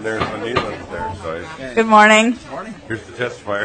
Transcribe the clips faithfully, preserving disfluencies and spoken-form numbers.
There's O'Neill there, so I, Good morning. here's the testifier.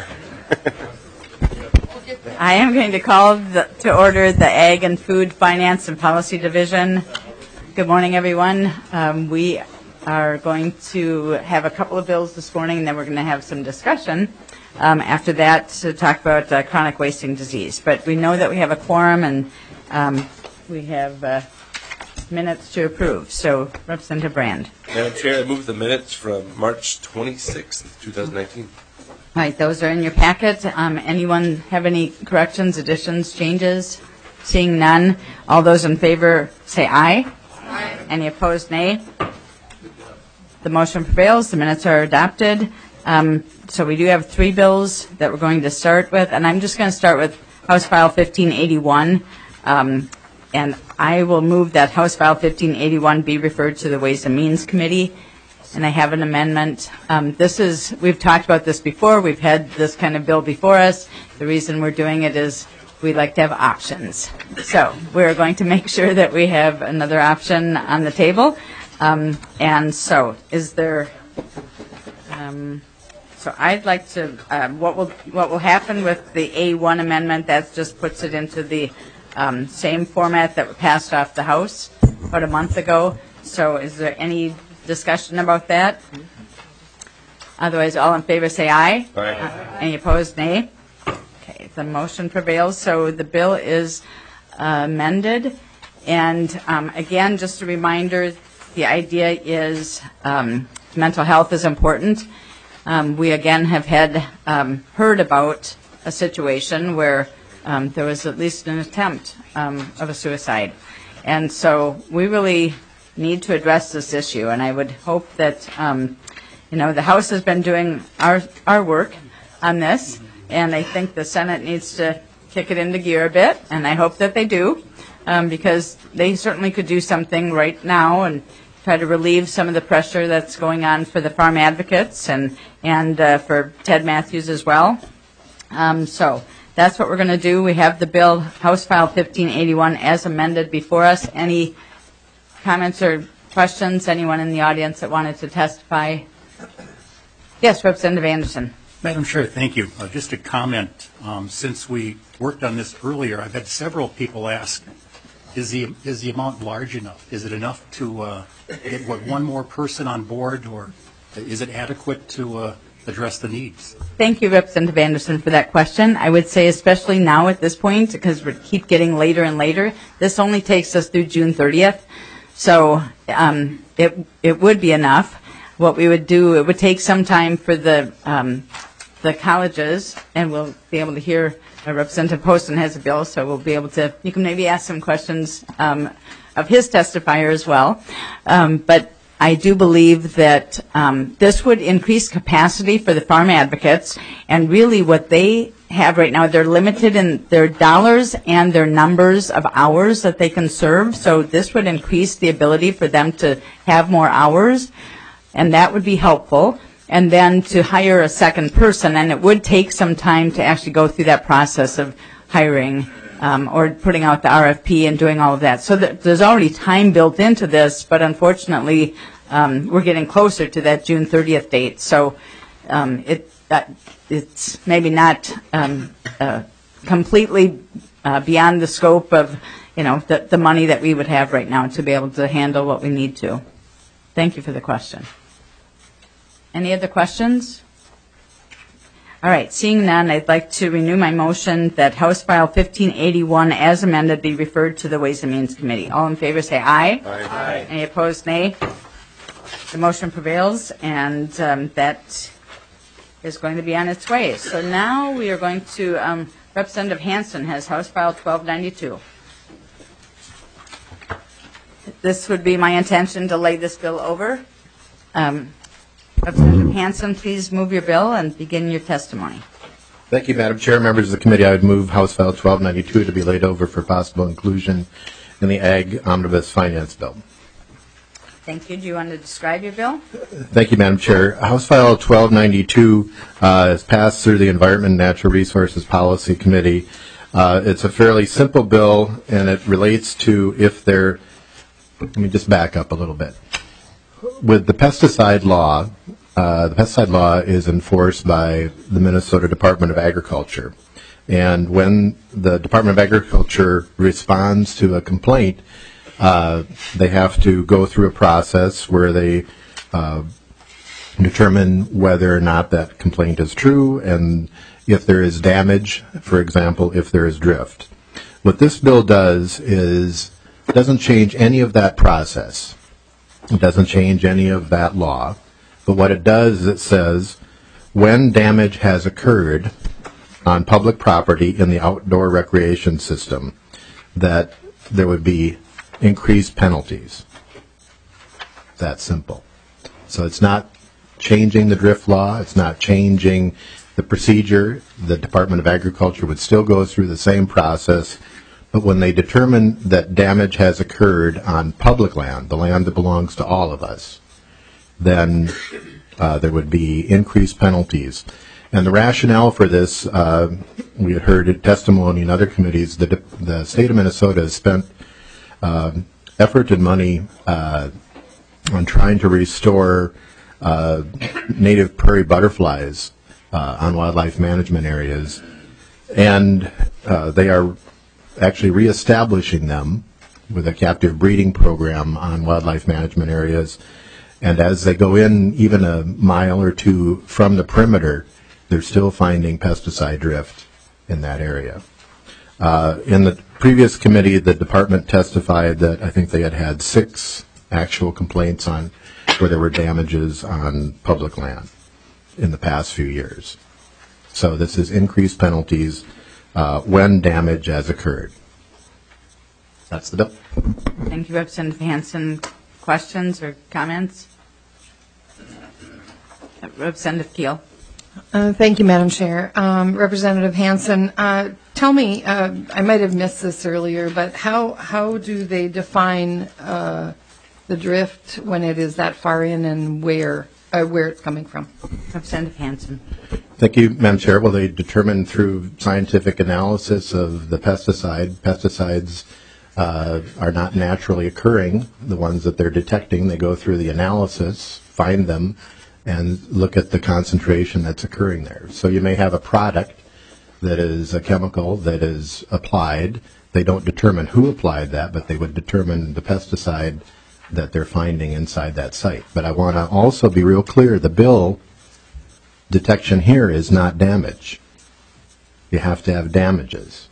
I am going to call the, to order the Ag and Food Finance and Policy Division. Good morning, everyone. Um, we are going to have a couple of bills this morning, and then we're going to have some discussion um, after that to talk about uh, chronic wasting disease. But we know that we have a quorum, and um, we have uh, minutes to approve. So, Representative Brand. Madam Chair, I move the minutes from March twenty-sixth, twenty nineteen. All right, those are in your packet. Um, anyone have any corrections, additions, changes? Seeing none, all those in favor say aye. Aye. Any opposed, nay. The motion prevails. The minutes are adopted. Um, so we do have three bills that we're going to start with, and I'm just going to start with House File fifteen eighty-one. Um, and I will move that House File fifteen eighty-one be referred to the Ways and Means Committee. And I have an amendment. Um, this is, we've talked about this before. We've had this kind of bill before us. The reason we're doing it is we like to have options. So we're going to make sure that we have another option on the table. Um, and so is there, um, so I'd like to, um, what will what will happen with the A one amendment, that just puts it into the um, same format that passed off the House about a month ago. So is there any discussion about that? Otherwise, all in favor say aye. Aye. Uh, any opposed, nay. Okay, the motion prevails. So the bill is uh, amended. And um, again, just a reminder, the idea is um, mental health is important. Um, we again have had um, heard about a situation where um, there was at least an attempt um, of a suicide. And so we really need to address this issue, and I would hope that um, you know the House has been doing our our work on this, and I think the Senate needs to kick it into gear a bit, and I hope that they do, um, because they certainly could do something right now and try to relieve some of the pressure that's going on for the farm advocates and and uh, for Ted Matthews as well. Um, so that's what we're going to do. We have the bill, House File fifteen eighty-one, as amended before us. Any comments or questions? Anyone in the audience that wanted to testify? Yes, Representative Anderson. Madam Chair, thank you. Uh, just a comment. Um, since we worked on this earlier, I've had several people ask, is the is the amount large enough? Is it enough to uh, get what, one more person on board, or is it adequate to uh, address the needs? Thank you, Representative Anderson, for that question. I would say especially now at this point, because we keep getting later and later, this only takes us through June thirtieth. So um, it it would be enough. What we would do, it would take some time for the um, the colleges, and we'll be able to hear. Uh, Representative Poston has a bill, so we'll be able to. You can maybe ask some questions um, of his testifier as well. Um, but I do believe that um, this would increase capacity for the farm advocates, and really what they have right now, they're limited in their dollars and their numbers of hours that they can serve. So this would increase the ability for them to have more hours, and that would be helpful. And then to hire a second person, and it would take some time to actually go through that process of hiring um, or putting out the R F P and doing all of that. So th- there's already time built into this, but unfortunately um, we're getting closer to that June thirtieth date. So um, it uh, it's maybe not um, uh, completely uh, beyond the scope of, you know, the, the money that we would have right now to be able to handle what we need to. Thank you for the question. Any other questions? All right, seeing none, I'd like to renew my motion that House File fifteen eighty-one as amended be referred to the Ways and Means Committee. All in favor say aye. Aye. Aye. Any opposed, nay. The motion prevails, and um, that is going to be on its way. So now we are going to, um, Representative Hansen has House File twelve ninety-two. This would be my intention to lay this bill over. Um, Representative Hansen, please move your bill and begin your testimony. Thank you, Madam Chair. Members of the committee, I would move House File twelve ninety-two to be laid over for possible inclusion in the Ag Omnibus Finance Bill. Thank you. Do you want to describe your bill? Thank you, Madam Chair. House File twelve ninety-two uh, is passed through the Environment and Natural Resources Policy Committee. Uh, it's a fairly simple bill, and it relates to if there, let me just back up a little bit. with the pesticide law, uh, the pesticide law is enforced by the Minnesota Department of Agriculture. And when the Department of Agriculture responds to a complaint, uh, they have to go through a process where they uh, determine whether or not that complaint is true and if there is damage, for example, if there is drift. What this bill does is doesn't change any of that process. It doesn't change any of that law. But what it does is it says when damage has occurred on public property in the outdoor recreation system, that there would be increased penalties. That simple. So it's not changing the drift law. It's not changing the procedure. The Department of Agriculture would still go through the same process. But when they determine that damage has occurred on public land, the land that belongs to all of us, then uh, there would be increased penalties. And the rationale for this, uh, we had heard testimony in other committees, the, the state of Minnesota has spent uh, effort and money uh, on trying to restore uh, native prairie butterflies uh, on wildlife management areas. And uh, they are actually reestablishing them with a captive breeding program on wildlife management areas. And as they go in even a mile or two from the perimeter, they're still finding pesticide drift in that area. Uh, in the previous committee, the department testified that I think they had had six actual complaints on where there were damages on public land in the past few years. So this is increased penalties uh, when damage has occurred. That's the bill. Thank you, Representative Hanson. Questions or comments? Representative Keel. Uh, thank you, Madam Chair. Um, Representative Hanson, uh, tell me, uh, I might have missed this earlier, but how how do they define uh, the drift when it is that far in, and where uh, where it's coming from? Representative Hanson. Thank you, Madam Chair. Well, they determine through scientific analysis of the pesticide, pesticides uh, are not naturally occurring. The ones that they're detecting, they go through the analysis, find them, and look at the concentration that's occurring there. So you may have a product that is a chemical that is applied. They don't determine who applied that, but they would determine the pesticide that they're finding inside that site. But I want to also be real clear, the bill detection here is not damage. You have to have damages.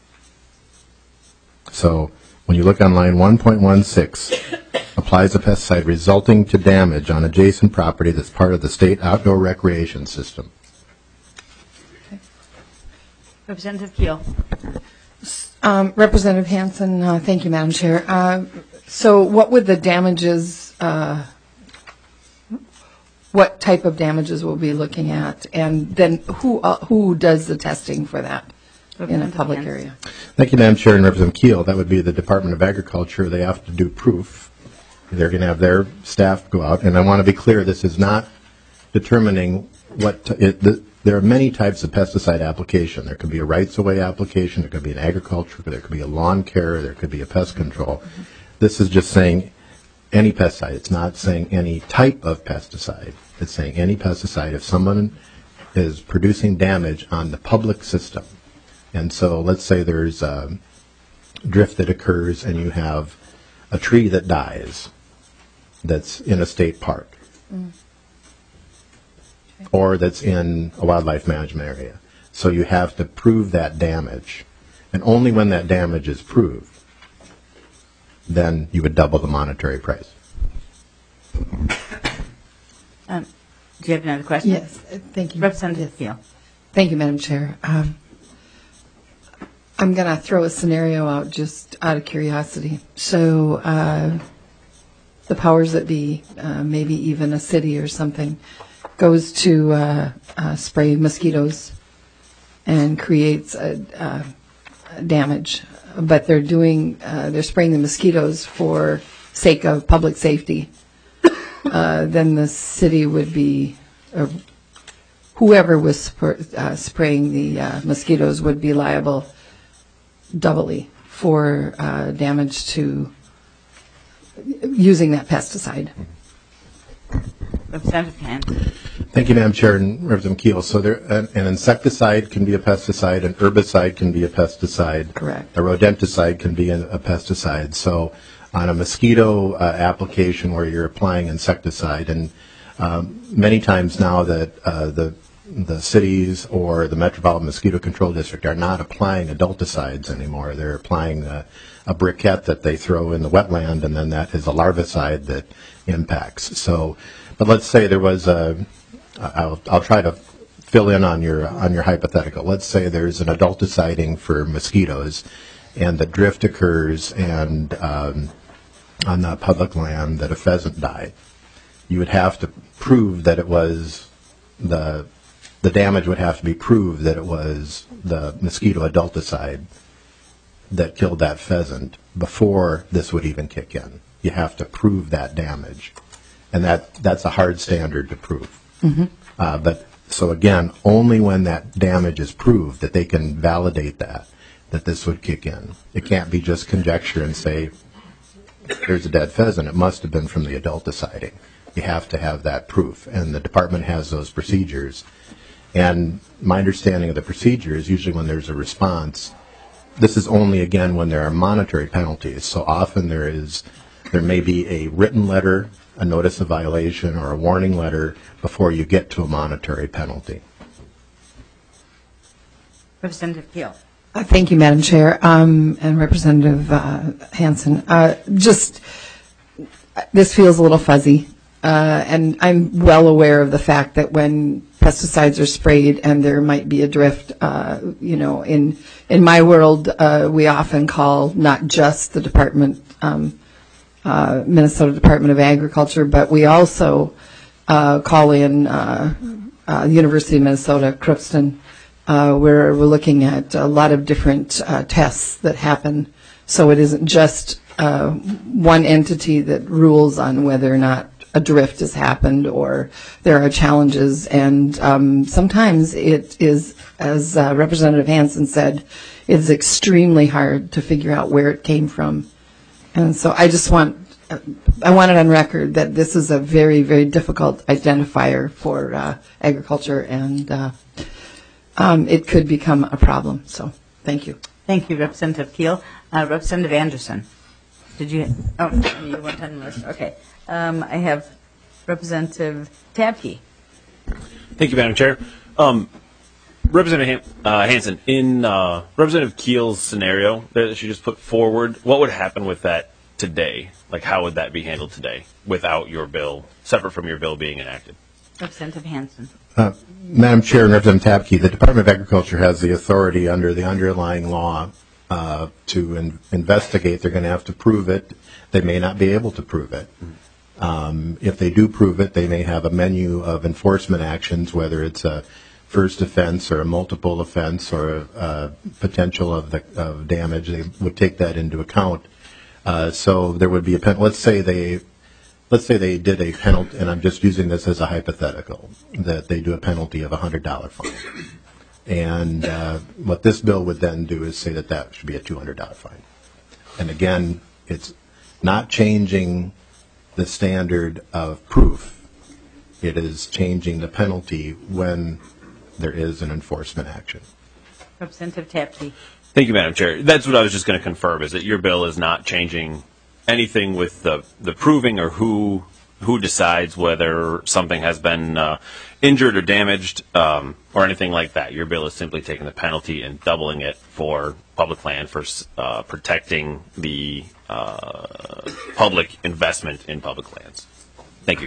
So when you look on line one point one six, applies a pesticide resulting to damage on adjacent property that's part of the state outdoor recreation system. Okay. Representative Keel. Um, Representative Hanson, uh, thank you, Madam Chair. Uh, so what would the damages, uh, what type of damages we'll be looking at? And then who uh, who does the testing for that in a public area? Thank you, Madam Chair, and Representative Keel. That would be the Department of Agriculture. They have to do proof. They're going to have their staff go out, and I want to be clear, this is not determining what, t- it, the, there are many types of pesticide application. There could be a rights-of-way application, there could be an agriculture, there could be a lawn care, there could be a pest control. Mm-hmm. This is just saying any pesticide. It's not saying any type of pesticide. It's saying any pesticide if someone is producing damage on the public system. And so let's say there's a drift that occurs and you have a tree that dies that's in a state park, mm. okay. or that's in a wildlife management area. So you have to prove that damage. And only when that damage is proved, then you would double the monetary price. Um, do you have another question? Yes, uh, thank you. Representative Keel. Thank you, Madam Chair. Um, I'm going to throw a scenario out just out of curiosity. So uh, the powers that be, uh, maybe even a city or something, goes to uh, uh, spray mosquitoes and creates a, a damage. But they're doing, uh, they're spraying the mosquitoes for sake of public safety. Uh, then the city would be, uh, whoever was sp- uh, spraying the uh, mosquitoes would be liable doubly for uh, damage to using that pesticide. Representative Hanson. Thank you, Madam Chair and Representative Keel. So there, an, an insecticide can be a pesticide, an herbicide can be a pesticide. Correct. A rodenticide can be a, a pesticide. So on a mosquito uh, application where you're applying insecticide, and um, many times now that uh, the the cities or the Metropolitan Mosquito Control District are not applying adulticides anymore. They're applying a, a briquette that they throw in the wetland, and then that is a larvicide that impacts. So, but let's say there was a, I'll, I'll try to fill in on your on your hypothetical. Let's say there's an adulticiding for mosquitoes, and the drift occurs, and um, on the public land that a pheasant died. You would have to prove that it was the the damage would have to be proved that it was the mosquito adulticide that killed that pheasant before this would even kick in. You have to prove that damage, and that that's a hard standard to prove. Mm-hmm. Uh, but so again, only when that damage is proved that they can validate that that this would kick in. It can't be just conjecture and say there's a dead pheasant. It must have been from the adulticiding. You have to have that proof, and the department has those procedures. And my understanding of the procedure is usually when there's a response, this is only, again, when there are monetary penalties. So often there is, there may be a written letter, a notice of violation, or a warning letter before you get to a monetary penalty. Representative Keel. Uh, Thank you, Madam Chair, um, and Representative uh, Hanson. Uh, just, this feels a little fuzzy, uh, and I'm well aware of the fact that when pesticides are sprayed and there might be a drift, uh, you know, in in my world, uh, we often call not just the department, um, uh, Minnesota Department of Agriculture, but we also uh, call in uh, uh, University of Minnesota, Crookston, Uh, where we're looking at a lot of different uh, tests that happen. So it isn't just uh, one entity that rules on whether or not a drift has happened or there are challenges. And um, sometimes it is, as uh, Representative Hanson said, it's extremely hard to figure out where it came from. And so I just want, I want it on record that this is a very, very difficult identifier for uh, agriculture, and uh, Um, it could become a problem. So, thank you. Thank you, Representative Keel. Uh, Representative Anderson, did you? Oh, you weren't on the list. Okay. Um, I have Representative Tabke. Thank you, Madam Chair. Um, Representative Han- uh, Hanson, in uh, Representative Keel's scenario that she just put forward, what would happen with that today? Like, how would that be handled today without your bill, separate from your bill being enacted? Representative Hanson. Uh, Madam Chair and Representative Tabke, the Department of Agriculture has the authority under the underlying law uh, to in- investigate. They're going to have to prove it. They may not be able to prove it. Um, if they do prove it, they may have a menu of enforcement actions, whether it's a first offense or a multiple offense or a, a potential of, the, of damage. They would take that into account. Uh, so there would be a pen- let's say they Let's say they did a penalty, and I'm just using this as a hypothetical, that they do a penalty of a one hundred dollars fine. And uh, what this bill would then do is say that that should be a two hundred dollars fine. And again, it's not changing the standard of proof. It is changing the penalty when there is an enforcement action. Representative Tabke. Thank you, Madam Chair. That's what I was just going to confirm, is that your bill is not changing anything with the, the proving or who who decides whether something has been uh, injured or damaged um, or anything like that. Your bill is simply taking the penalty and doubling it for public land, for uh, protecting the uh, public investment in public lands. Thank you.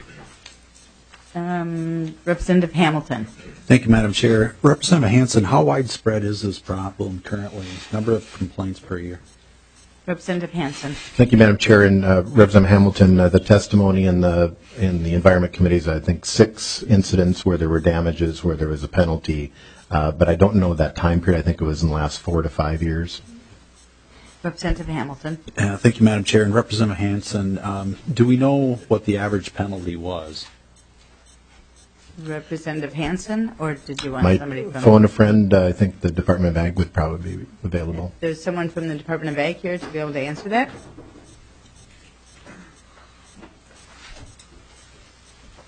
Um, Representative Hamilton. Thank you, Madam Chair. Representative Hanson, how widespread is this problem currently? Number of complaints per year? Representative Hanson. Thank you, Madam Chair, and uh, Representative Hamilton. Uh, the testimony in the in the Environment Committees, I think six incidents where there were damages, where there was a penalty, uh, but I don't know that time period. I think it was in the last four to five years. Representative Hamilton. Uh, thank you, Madam Chair. And Representative Hanson, um, do we know what the average penalty was? Representative Hanson, or did you want Might somebody from... phone a friend. Uh, I think the Department of Ag would probably be available. There's someone from the Department of Ag here to be able to answer that.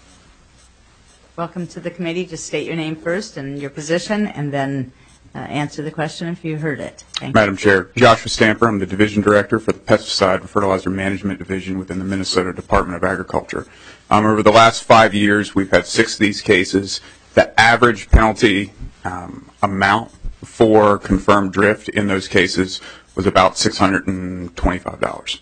welcome to the committee. Just state your name first and your position, and then uh, answer the question if you heard it. Thank you. Madam Chair, Joshua Stamper. I'm the Division Director for the Pesticide and Fertilizer Management Division within the Minnesota Department of Agriculture. Um, over the last five years, we've had six of these cases. The average penalty um, amount for confirmed drift in those cases was about six hundred twenty-five dollars.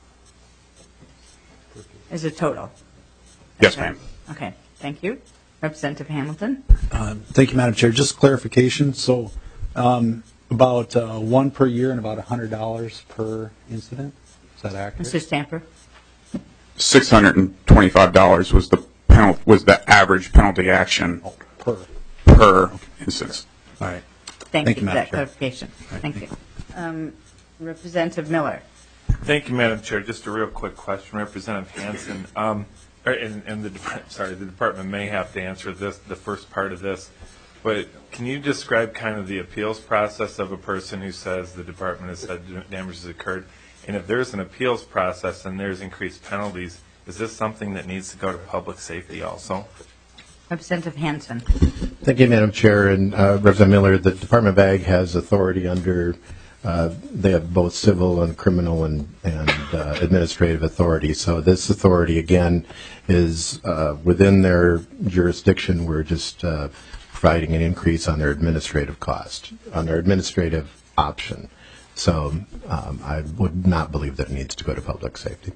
Is it total? Yes, ma'am. Okay, thank you. Representative Hamilton? Uh, Thank you, Madam Chair. Just clarification, so um, about uh, one per year and about one hundred dollars per incident? Is that accurate? Mister Stamper? six hundred twenty-five dollars was the penalty, was the average penalty action Oh, per. per instance. All right. Thank, Thank you you, for Madam that Chair. clarification. Thank you. Um, Representative Miller? Thank you, Madam Chair. Just a real quick question, Representative Hansen. Um, or- and, and the dep- sorry, the department may have to answer this, the first part of this, but can you describe kind of the appeals process of a person who says the department has said damage has occurred? And if there's an appeals process and there's increased penalties, is this something that needs to go to public safety also? Representative Hansen? Thank you, Madam Chair. And uh, Representative Miller, the Department of Ag has authority under, uh, they have both civil and criminal and, and uh, administrative authority. So this authority, again, is uh, within their jurisdiction. We're just uh, providing an increase on their administrative cost, on their administrative option. So um, I would not believe that it needs to go to public safety.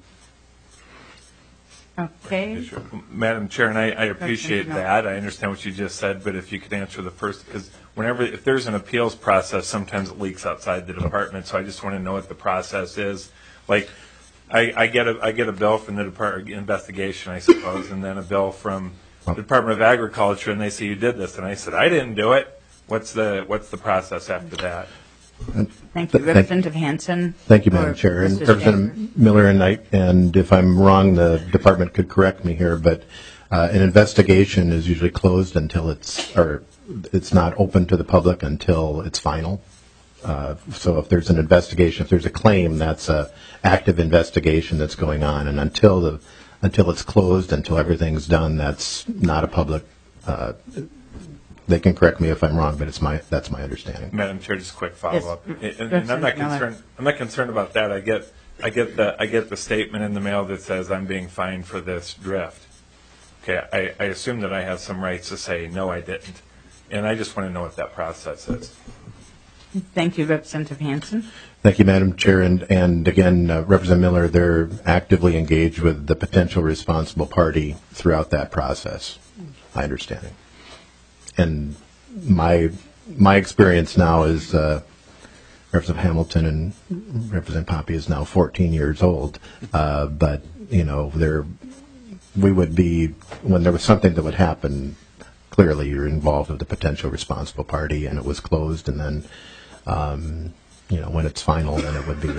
Okay. Madam Chair, and I, I appreciate Miller. that. I understand what you just said, but if you could answer the first, because whenever, if there's an appeals process, sometimes it leaks outside the department, so I just want to know what the process is. Like, I, I get a, I get a bill from the Department of Investigation, I suppose, and then a bill from the Department of Agriculture, and they say you did this, and I said, I didn't do it. What's the, what's the process after that? Thank you. Thank- Representative Hansen? Thank you, or Madam Chair. And Mister Representative Miller, and, I, and if I'm wrong, the department could correct me here, but uh, an investigation is usually closed until it's, or it's not open to the public until it's final. Uh, so if there's an investigation, if there's a claim, that's a active investigation that's going on, and until the until it's closed, until everything's done, that's not a public. Uh, they can correct me if I'm wrong, but it's my that's my understanding. Madam Chair, just a quick follow-up. Yes. And, and I'm not Representative Miller. concerned, I'm not concerned about that. I get, I get the, I get the statement in the mail that says I'm being fined for this drift. Okay, I, I assume that I have some rights to say, no, I didn't. And I just want to know what that process is. Thank you. Representative Hansen? Thank you, Madam Chair. And, and again, uh, Representative Miller, they're actively engaged with the potential responsible party throughout that process, my understanding. And my my experience now is uh, Representative Hamilton and Representative Poppy is now fourteen years old. Uh, but, you know, there we would be, when there was something that would happen, clearly you're involved with the potential responsible party, and it was closed, and then Um, you know, when it's final, then it would be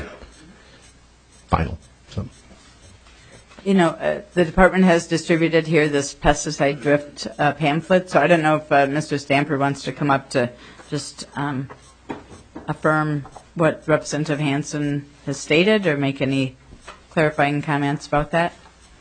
final. So, You know, uh, the department has distributed here this pesticide drift uh, pamphlet, so I don't know if uh, Mister Stamper wants to come up to just um, affirm what Representative Hansen has stated or make any clarifying comments about that.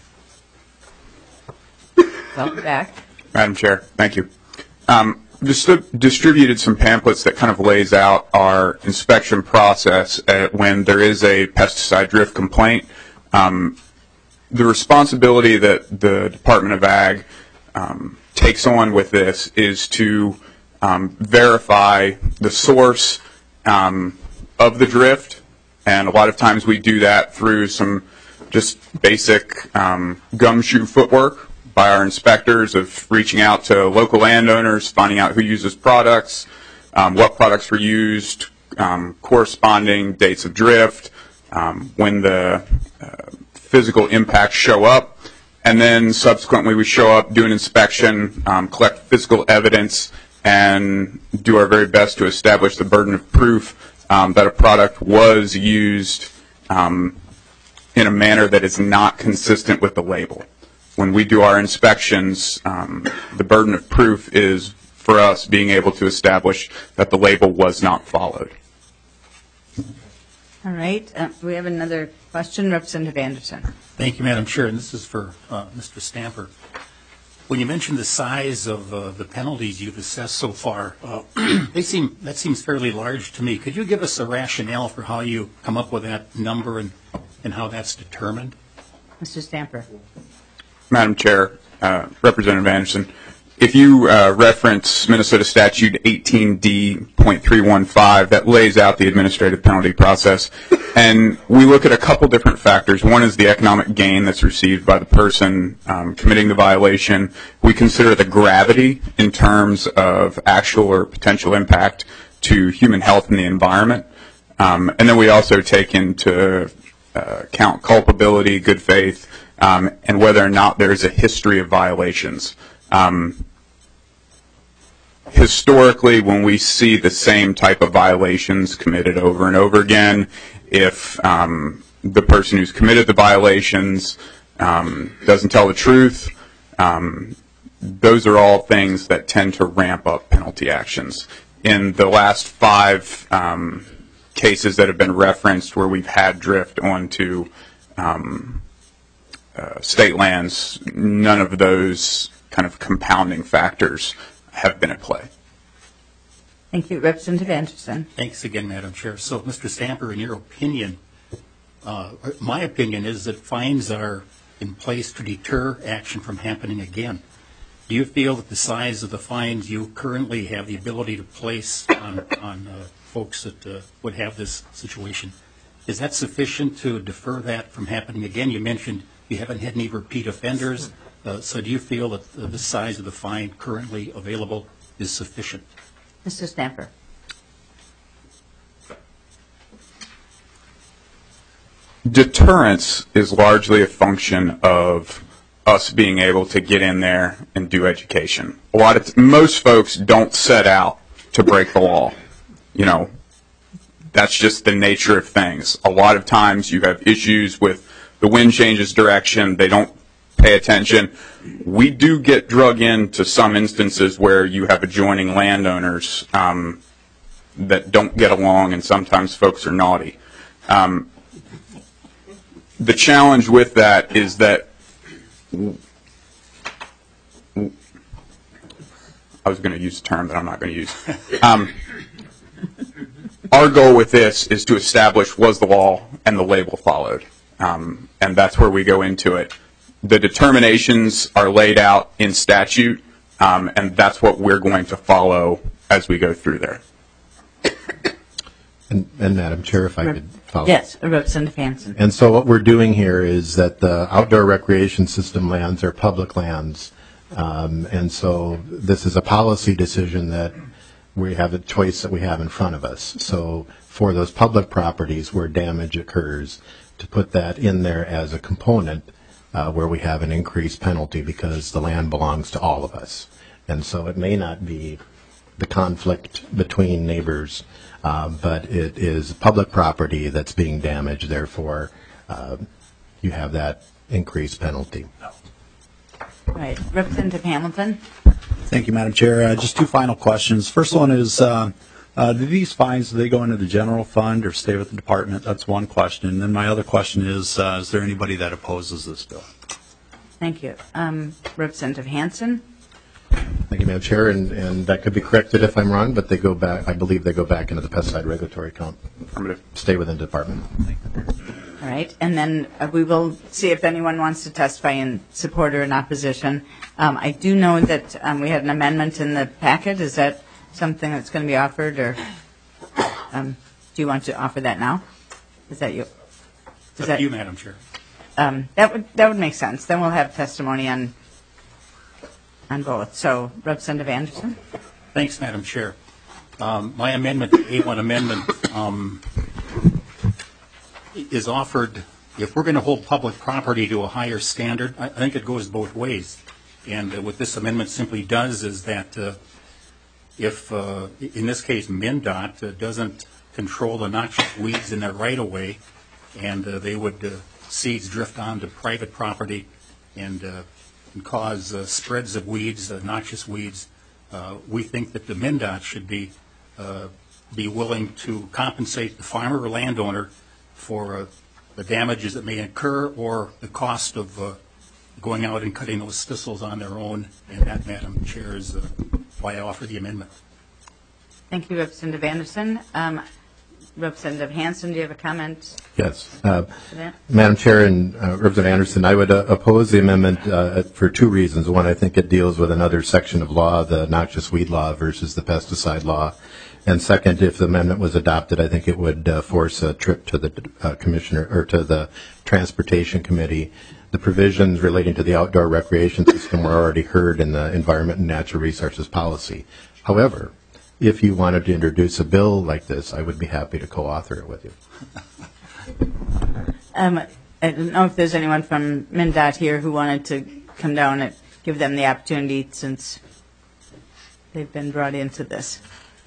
Welcome back. Madam Chair, thank you. Um, Just distributed some pamphlets that kind of lays out our inspection process uh, when there is a pesticide drift complaint. Um, the responsibility that the Department of Ag um, takes on with this is to um, verify the source um, of the drift, and a lot of times we do that through some just basic um, gumshoe footwork by our inspectors of reaching out to local landowners, finding out who uses products, um, what products were used, um, corresponding dates of drift, um, when the uh, physical impacts show up, and then subsequently we show up, do an inspection, um, collect physical evidence, and do our very best to establish the burden of proof um, that a product was used um, in a manner that is not consistent with the label. When we do our inspections, um, the burden of proof is for us being able to establish that the label was not followed. All right. Uh, we have another question. Representative Anderson. Thank you, Madam Chair, and this is for uh, Mister Stamper. When you mentioned the size of uh, the penalties you've assessed so far, uh, they seem that seems fairly large to me. Could you give us a rationale for how you come up with that number and, and how that's determined? Mister Stamper. Madam Chair, uh, Representative Anderson, if you uh, reference Minnesota Statute eighteen D point three one five, that lays out the administrative penalty process, and we look at a couple different factors. One is the economic gain that's received by the person um, committing the violation. We consider the gravity in terms of actual or potential impact to human health and the environment, um, and then we also take into uh, account culpability, good faith, um, and whether or not there is a history of violations. Um, historically, when we see the same type of violations committed over and over again, if um, the person who's committed the violations um, doesn't tell the truth, um, those are all things that tend to ramp up penalty actions. In the last five um, cases that have been referenced where we've had drift onto um, uh, state lands, none of those kind of compounding factors have been at play. Thank you. Representative Anderson. Thanks again, Madam Chair. So, Mister Stamper, in your opinion, uh, my opinion is that fines are in place to deter action from happening again. Do you feel that the size of the fines you currently have the ability to place on, on uh, folks that uh, would have this situation, is that sufficient to defer that from happening again? You mentioned you haven't had any repeat offenders. Uh, so do you feel that uh, the size of the fine currently available is sufficient? Mister Stamper. Deterrence is largely a function of us being able to get in there and do education. A lot of most folks don't set out to break the law. You know, that's just the nature of things. A lot of times you have issues with the wind changes direction, they don't pay attention. We do get drug into some instances where you have adjoining landowners um, that don't get along, and sometimes folks are naughty. Um, the challenge with that is that I was going to use a term that I'm not going to use. Um, our goal with this is to establish was the law and the label followed, um, and that's where we go into it. The determinations are laid out in statute, um, and that's what we're going to follow as we go through there. And, and Madam Chair, if I could follow. Yes, Representative Hanson. And so what we're doing here is that the outdoor recreation system lands are public lands. Um, and so this is a policy decision that we have a choice that we have in front of us. So for those public properties where damage occurs, to put that in there as a component uh, where we have an increased penalty because the land belongs to all of us. And so it may not be the conflict between neighbors, uh, but it is public property that's being damaged. Therefore, uh, you have that increased penalty. All right. Representative Hamilton. Thank you, Madam Chair. Uh, just two final questions. First one is, uh, uh, do these fines, do they go into the general fund or stay with the department? That's one question. And then my other question is, uh, is there anybody that opposes this bill? Thank you. Um, Representative Hanson. Thank you, Madam Chair, and, and that could be corrected if I'm wrong, but they go back, I believe they go back into the pesticide regulatory account. Affirmative. Stay within the department. All right, and then uh, we will see if anyone wants to testify in support or in opposition. Um, I do know that um, we had an amendment in the packet. Is that something that's going to be offered, or um, do you want to offer that now? Is that you? Is that you, Madam Chair? Um, that would that would make sense. Then we'll have testimony on on both. So, Representative Anderson. Thanks, Madam Chair. Um, my amendment, the A one amendment, um, is offered, if we're going to hold public property to a higher standard, I, I think it goes both ways. And uh, what this amendment simply does is that uh, if, uh, in this case, MnDOT uh, doesn't control the noxious weeds in their right-of-way, and uh, they would, uh, seeds drift onto private property and, uh, and cause uh, spreads of weeds, uh, noxious weeds, uh, we think that the MnDOT should be, uh, be willing to compensate the farmer or landowner for uh, the damages that may occur or the cost of uh, going out and cutting those thistles on their own, and that, Madam Chair, is uh, why I offer the amendment. Thank you, Representative Anderson. Um, Representative Hansen, do you have a comment Yes. Uh, to that? Madam Chair and uh, Representative Anderson, I would uh, oppose the amendment uh, for two reasons. One, I think it deals with another section of law, the noxious weed law versus the pesticide law. And second, if the amendment was adopted, I think it would uh, force a trip to the uh, commissioner or to the Transportation Committee. The provisions relating to the outdoor recreation system were already heard in the Environment and Natural Resources Policy. However, if you wanted to introduce a bill like this, I would be happy to co-author it with you. Um, I don't know if there's anyone from MnDOT here who wanted to come down and give them the opportunity since they've been brought into this.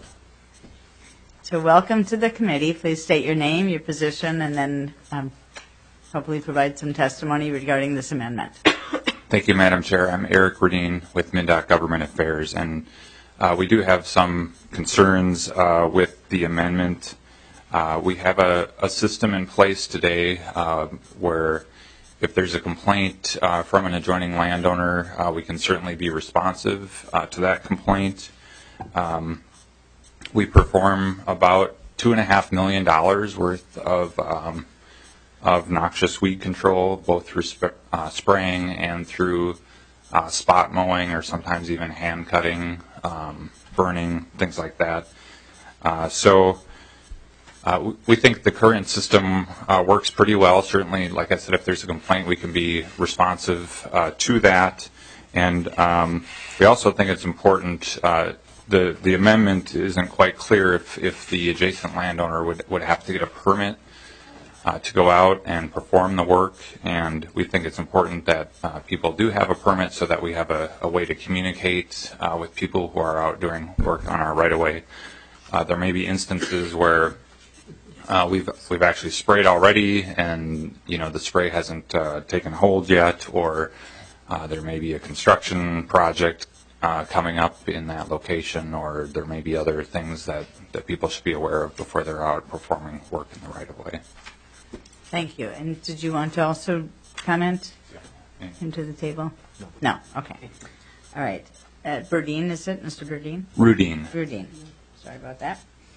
So welcome to the committee. Please state your name, your position, and then um, hopefully provide some testimony regarding this amendment. Thank you, Madam Chair. I'm Eric Radine with MnDOT Government Affairs, and uh, we do have some concerns uh, with the amendment. Uh, we have a, a system in place today uh, where if there's a complaint uh, from an adjoining landowner, uh, we can certainly be responsive uh, to that complaint. Um, we perform about two and a half million dollars worth of um, of noxious weed control, both through sp- uh, spraying and through uh, spot mowing, or sometimes even hand cutting, um, burning, things like that. Uh, so. Uh, we think the current system uh, works pretty well. Certainly, like I said, if there's a complaint, we can be responsive uh, to that. And um, we also think it's important, uh, the, the amendment isn't quite clear if, if the adjacent landowner would, would have to get a permit uh, to go out and perform the work. And we think it's important that uh, people do have a permit so that we have a, a way to communicate uh, with people who are out doing work on our right-of-way. Uh, there may be instances where Uh, we've we've actually sprayed already, and you know the spray hasn't uh, taken hold yet, or uh, there may be a construction project uh, coming up in that location, or there may be other things that, that people should be aware of before they're out performing work in the right of way. Thank you. And did you want to also comment Yeah. into the table? No. No. Okay. All right. Uh, Burdine, is it, Mister Burdine? Rudine. Burdine. Sorry about that.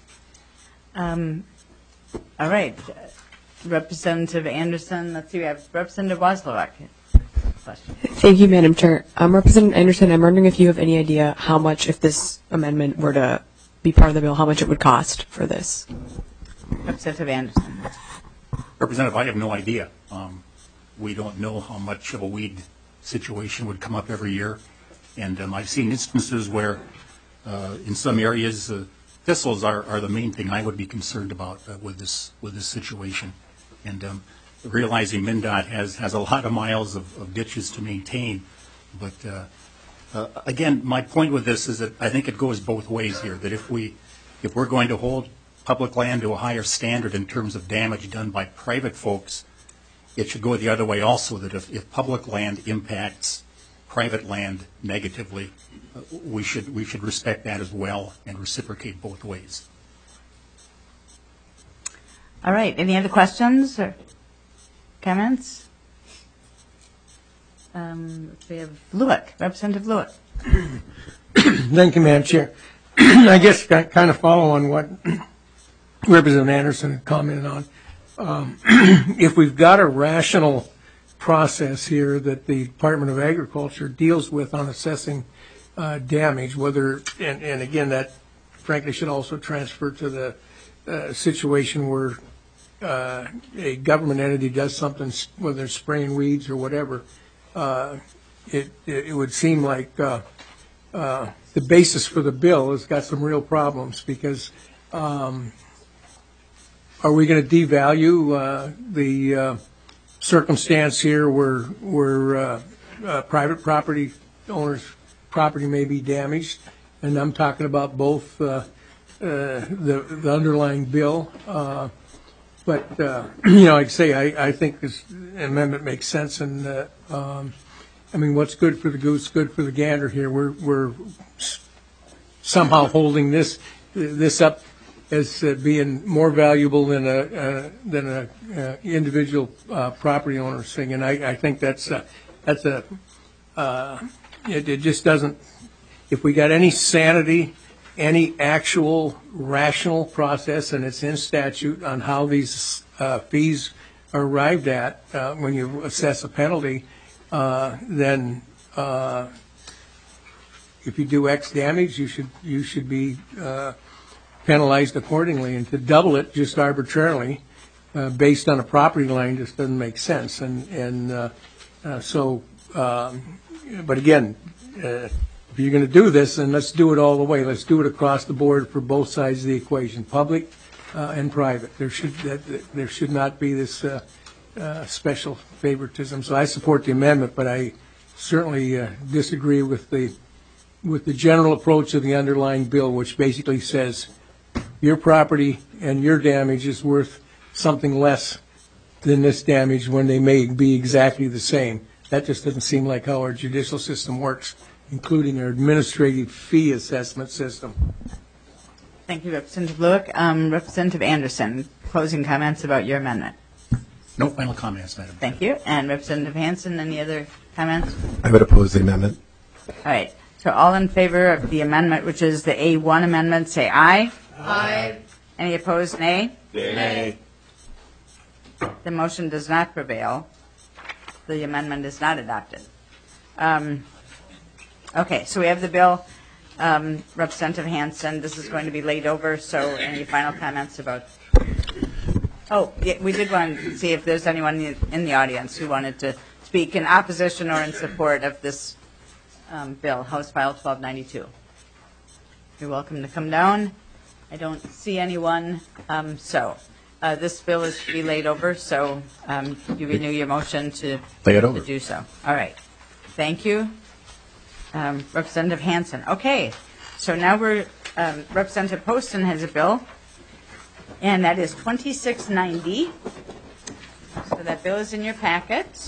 Um. All right. Uh, Representative Anderson, let's see, we have Representative Wozlowak. Question. Thank you, Madam Chair. Um, Representative Anderson, I'm wondering if you have any idea how much, if this amendment were to be part of the bill, how much it would cost for this? Representative Anderson. Representative, I have no idea. Um, we don't know how much of a weed situation would come up every year. And um, I've seen instances where uh, in some areas uh, thistles are, are the main thing I would be concerned about uh, with this with this situation. And um, realizing MnDOT has, has a lot of miles of, of ditches to maintain. But uh, uh, again, my point with this is that I think it goes both ways here, that if, we, if we're going to hold public land to a higher standard in terms of damage done by private folks, it should go the other way also, that if, if public land impacts private land negatively, uh, we should we should respect that as well and reciprocate both ways. All right. Any other questions or comments? Um, we have Lewick, Representative Lewick. Thank you, Madam Chair. I guess I kind of follow on what Representative Anderson had commented on. Um, if we've got a rational process here that the Department of Agriculture deals with on assessing uh, damage, whether, and, and again, that frankly should also transfer to the uh, situation where uh, a government entity does something, whether it's spraying weeds or whatever, uh, it, it would seem like uh, uh, the basis for the bill has got some real problems, because um, are we going to devalue uh, the uh, circumstance here where where uh, uh, private property owners' property may be damaged? And I'm talking about both uh, uh, the the underlying bill, uh, but uh, you know, like I say, I, I think this amendment makes sense, and uh, um, I mean, what's good for the goose, good for the gander here. We're we're somehow holding this this up as uh, being more valuable than a uh, than a uh, individual uh, property owner's thing, and I, I think that's uh, that's a, uh, it, it just doesn't, if we got any sanity, any actual rational process, and it's in statute on how these uh, fees are arrived at uh, when you assess a penalty, uh, then uh, if you do X damage, you should you should be uh, penalized accordingly. And to double it just arbitrarily uh, based on a property line just doesn't make sense. And and uh, uh, so, um, but again. Uh, If you're going to do this, then let's do it all the way. Let's do it across the board for both sides of the equation, public uh, and private. There should that, there should not be this uh, uh, special favoritism. So I support the amendment, but I certainly uh, disagree with the with the general approach of the underlying bill, which basically says your property and your damage is worth something less than this damage when they may be exactly the same. That just doesn't seem like how our judicial system works, including our administrative fee assessment system. Thank you, Representative Lewick. Um, Representative Anderson, closing comments about your amendment. No final comments, Madam. Thank you. And Representative Hansen, any other comments? I would oppose the amendment. All right. So all in favor of the amendment, which is the A one amendment, say aye. Aye. Any opposed, nay? Nay. The motion does not prevail. The amendment is not adopted. Um, Okay, so we have the bill. Um, Representative Hansen, this is going to be laid over, so any final comments about? Oh, yeah, we did want to see if there's anyone in the audience who wanted to speak in opposition or in support of this um, bill, House File twelve ninety-two. You're welcome to come down. I don't see anyone, um, so uh, this bill is to be laid over, so um, you renew your motion to, Lay it over. to do so. All right, thank you. Um, Representative Hansen. Okay, so now we're, um, Representative Poston has a bill, and that is twenty-six ninety. So that bill is in your packet.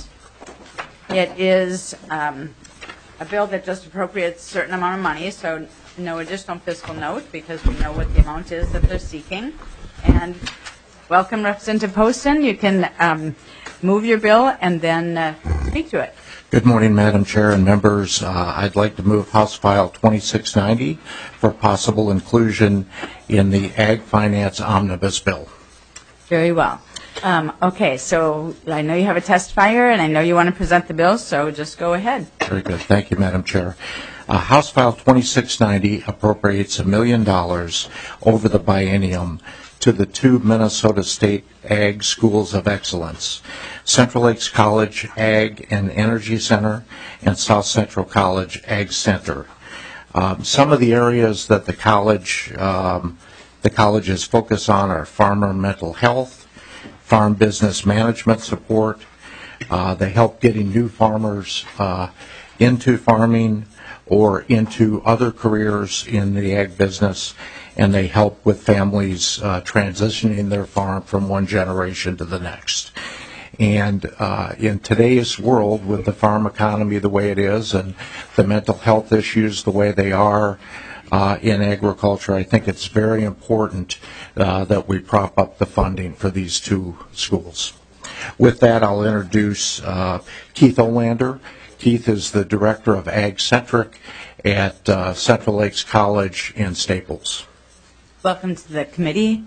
It is um, a bill that just appropriates a certain amount of money, so no additional fiscal note because we know what the amount is that they're seeking. And welcome, Representative Poston. You can um, move your bill and then uh, speak to it. Good morning, Madam Chair and members. Uh, I'd like to move House File twenty-six ninety for possible inclusion in the Ag Finance Omnibus Bill. Very well. Um, okay, so I know you have a testifier, and I know you want to present the bill, so just go ahead. Very good. Thank you, Madam Chair. Uh, House File twenty-six ninety appropriates a million dollars over the biennium to the two Minnesota State Ag Schools of Excellence, Central Lakes College Ag and Energy Center and South Central College Ag Center. Um, some of the areas that the college um, the colleges focus on are farmer mental health, farm business management support. Uh, they help getting new farmers uh, into farming or into other careers in the ag business, and they help with families uh, transitioning their farm from one generation to the next. And uh, in today's world, with the farm economy the way it is and the mental health issues the way they are uh, in agriculture, I think it's very important uh, that we prop up the funding for these two schools. With that, I'll introduce uh, Keith Olander. Keith is the Director of Ag Centric at uh, Central Lakes College in Staples. Welcome to the committee,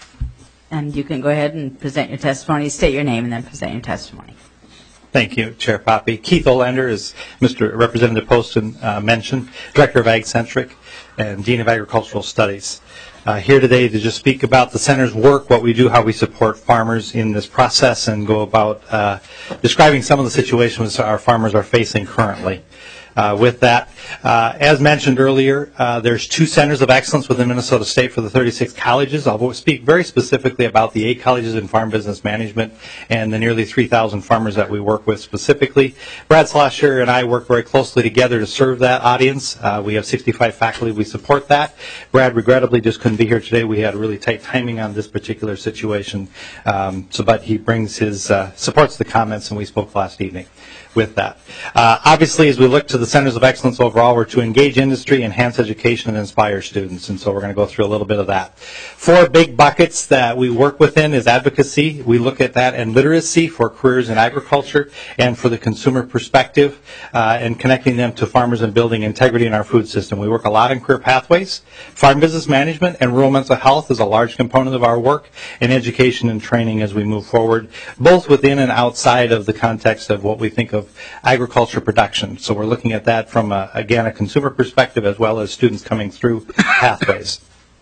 and you can go ahead and present your testimony. State your name and then present your testimony. Thank you, Chair Poppy. Keith Olander, as Mister Representative Poston uh, mentioned, Director of Ag Centric and Dean of Agricultural Studies. Uh, here today to just speak about the center's work, what we do, how we support farmers in this process, and go about uh, describing some of the situations our farmers are facing currently. Uh, with that, uh, as mentioned earlier, uh, there's two centers of excellence within Minnesota State for the thirty-six colleges. I'll speak very specifically about the eight colleges in farm business management and the nearly three thousand farmers that we work with specifically. Brad Slosher and I work very closely together to serve that audience. Uh, we have sixty-five faculty. We support that. Brad regrettably just couldn't be here today. We had really tight timing on this particular situation. Um, so, but he brings his, uh, supports the comments, and we spoke last evening. with that. Uh, obviously, as we look to the Centers of Excellence overall, we're to engage industry, enhance education, and inspire students. And so we're going to go through a little bit of that. Four big buckets that we work within is advocacy. We look at that and literacy for careers in agriculture and for the consumer perspective uh, and connecting them to farmers and building integrity in our food system. We work a lot in career pathways. Farm business management and rural mental health is a large component of our work, and education and training as we move forward, both within and outside of the context of what we think of agriculture production. So we're looking at that from, a, again, a consumer perspective as well as students coming through pathways.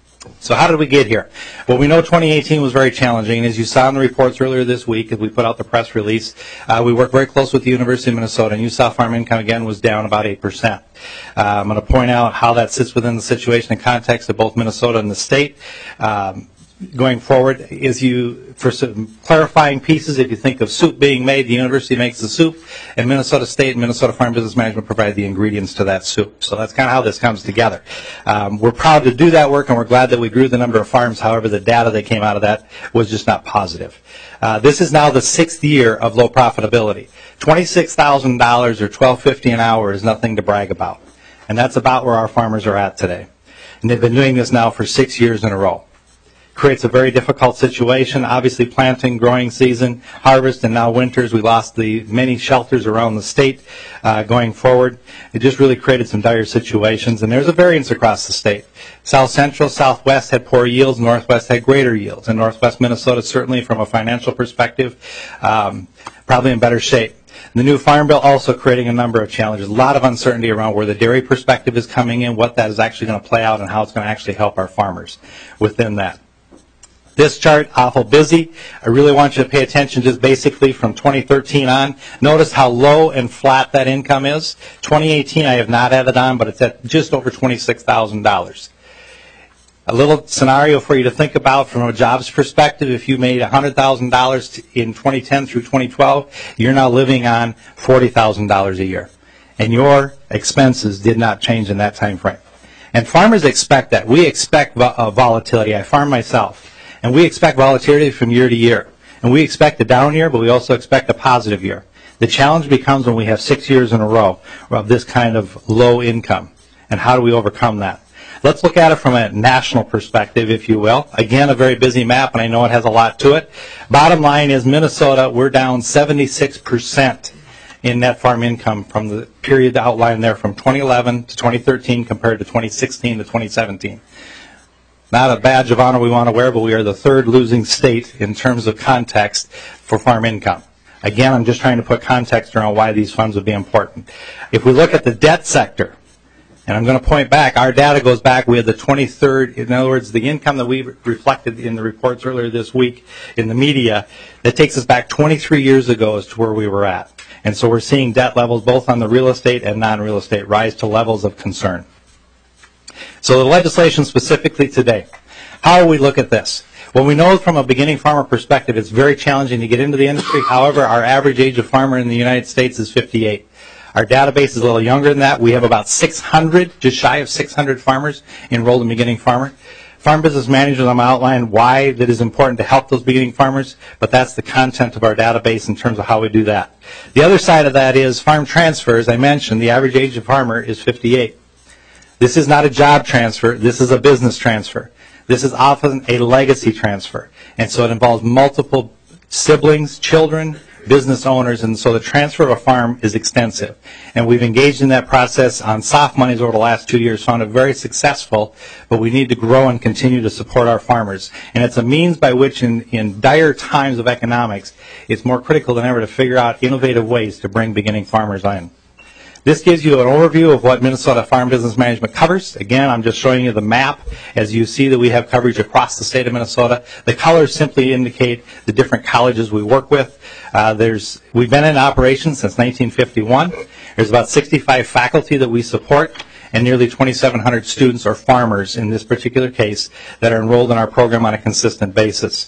So how did we get here? Well, we know twenty eighteen was very challenging. As you saw in the reports earlier this week, as we put out the press release, uh, we worked very close with the University of Minnesota, and you saw farm income, again, was down about eight percent. Uh, I'm going to point out how that sits within the situation and context of both Minnesota and the state. Um, Going forward, is you, for some clarifying pieces, if you think of soup being made, the university makes the soup, and Minnesota State and Minnesota Farm Business Management provide the ingredients to that soup. So that's kind of how this comes together. Um, we're proud to do that work, and we're glad that we grew the number of farms. However, the data that came out of that was just not positive. Uh, this is now the sixth year of low profitability. twenty-six thousand dollars or twelve fifty an hour is nothing to brag about, and that's about where our farmers are at today. And they've been doing this now for six years in a row. Creates a very difficult situation. Obviously, planting, growing season, harvest, and now winters. We lost the many shelters around the state uh, going forward. It just really created some dire situations, and there's a variance across the state. South Central, Southwest had poor yields, Northwest had greater yields, and Northwest Minnesota, certainly from a financial perspective, um, probably in better shape. The new Farm Bill also creating a number of challenges, a lot of uncertainty around where the dairy perspective is coming in, what that is actually going to play out, and how it's going to actually help our farmers within that. This chart, awful busy. I really want you to pay attention just basically from twenty thirteen on. Notice how low and flat that income is. twenty eighteen I have not added on, but it's at just over twenty-six thousand dollars. A little scenario for you to think about from a jobs perspective. If you made one hundred thousand dollars in twenty ten through twenty twelve, you're now living on forty thousand dollars a year. And your expenses did not change in that time frame. And farmers expect that. We expect vo- uh, volatility. I farm myself. And we expect volatility from year to year. And we expect a down year, but we also expect a positive year. The challenge becomes when we have six years in a row of this kind of low income. And how do we overcome that? Let's look at it from a national perspective, if you will. Again, a very busy map, and I know it has a lot to it. Bottom line is Minnesota, we're down seventy-six percent in net farm income from the period outlined there from twenty eleven to twenty thirteen compared to twenty sixteen to twenty seventeen. Not a badge of honor we want to wear, but we are the third losing state in terms of context for farm income. Again, I'm just trying to put context around why these funds would be important. If we look at the debt sector, and I'm going to point back, our data goes back, we had the twenty-third, in other words, the income that we reflected in the reports earlier this week in the media, that takes us back twenty-three years ago as to where we were at. And so we're seeing debt levels both on the real estate and non-real estate rise to levels of concern. So the legislation specifically today, how do we look at this? Well, we know from a beginning farmer perspective it's very challenging to get into the industry. However, our average age of farmer in the United States is fifty-eight. Our database is a little younger than that. We have about six hundred, just shy of six hundred farmers enrolled in Beginning Farmer. Farm Business Managers, I'm going to outline why that is important to help those beginning farmers, but that's the content of our database in terms of how we do that. The other side of that is farm transfer. As I mentioned, the average age of farmer is fifty-eight. This is not a job transfer. This is a business transfer. This is often a legacy transfer. And so it involves multiple siblings, children, business owners, and so the transfer of a farm is extensive. And we've engaged in that process on soft monies over the last two years, found it very successful, but we need to grow and continue to support our farmers. And it's a means by which in, in dire times of economics, it's more critical than ever to figure out innovative ways to bring beginning farmers in. This gives you an overview of what Minnesota Farm Business Management covers. Again, I'm just showing you the map as you see that we have coverage across the state of Minnesota. The colors simply indicate the different colleges we work with. Uh, there's, we've been in operation since nineteen fifty-one. There's about sixty-five faculty that we support and nearly twenty-seven hundred students or farmers in this particular case that are enrolled in our program on a consistent basis.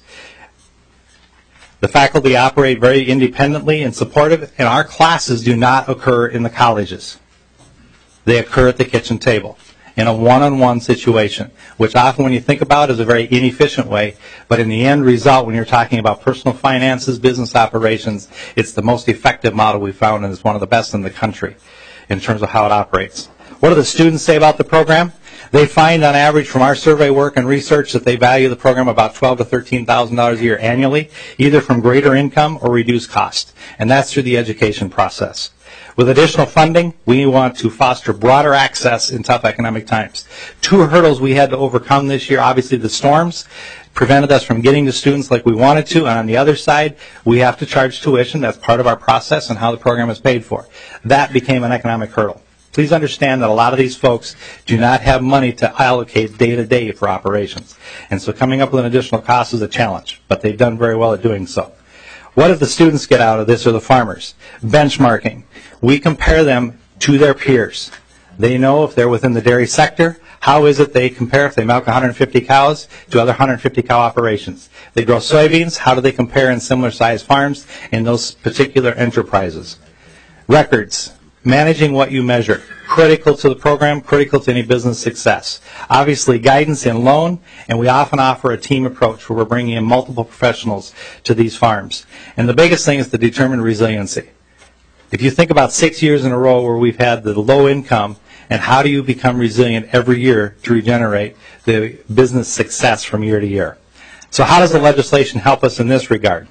The faculty operate very independently and supportive, and our classes do not occur in the colleges. They occur at the kitchen table. in a one-on-one situation, which often when you think about it is a very inefficient way, but in the end result, when you're talking about personal finances, business operations, it's the most effective model we've found, and it's one of the best in the country in terms of how it operates. What do the students say about the program? They find on average from our survey work and research that they value the program about twelve thousand to thirteen thousand dollars a year annually, either from greater income or reduced cost, and that's through the education process. With additional funding, we want to foster broader access in tough economic times. Two hurdles we had to overcome this year, obviously the storms prevented us from getting to students like we wanted to, and on the other side, we have to charge tuition. That's part of our process and how the program is paid for. That became an economic hurdle. Please understand that a lot of these folks do not have money to allocate day-to-day for operations. And so coming up with an additional cost is a challenge, but they've done very well at doing so. What did the students get out of this or the farmers? Benchmarking. We compare them to their peers. They know if they're within the dairy sector, how is it they compare if they milk one hundred fifty cows to other one hundred fifty cow operations. They grow soybeans, how do they compare in similar sized farms in those particular enterprises? Records. Managing what you measure, critical to the program, critical to any business success. Obviously, guidance and loan, and we often offer a team approach where we're bringing in multiple professionals to these farms. And the biggest thing is to determine resiliency. If you think about six years in a row where we've had the low income, and how do you become resilient every year to regenerate the business success from year to year? So how does the legislation help us in this regard?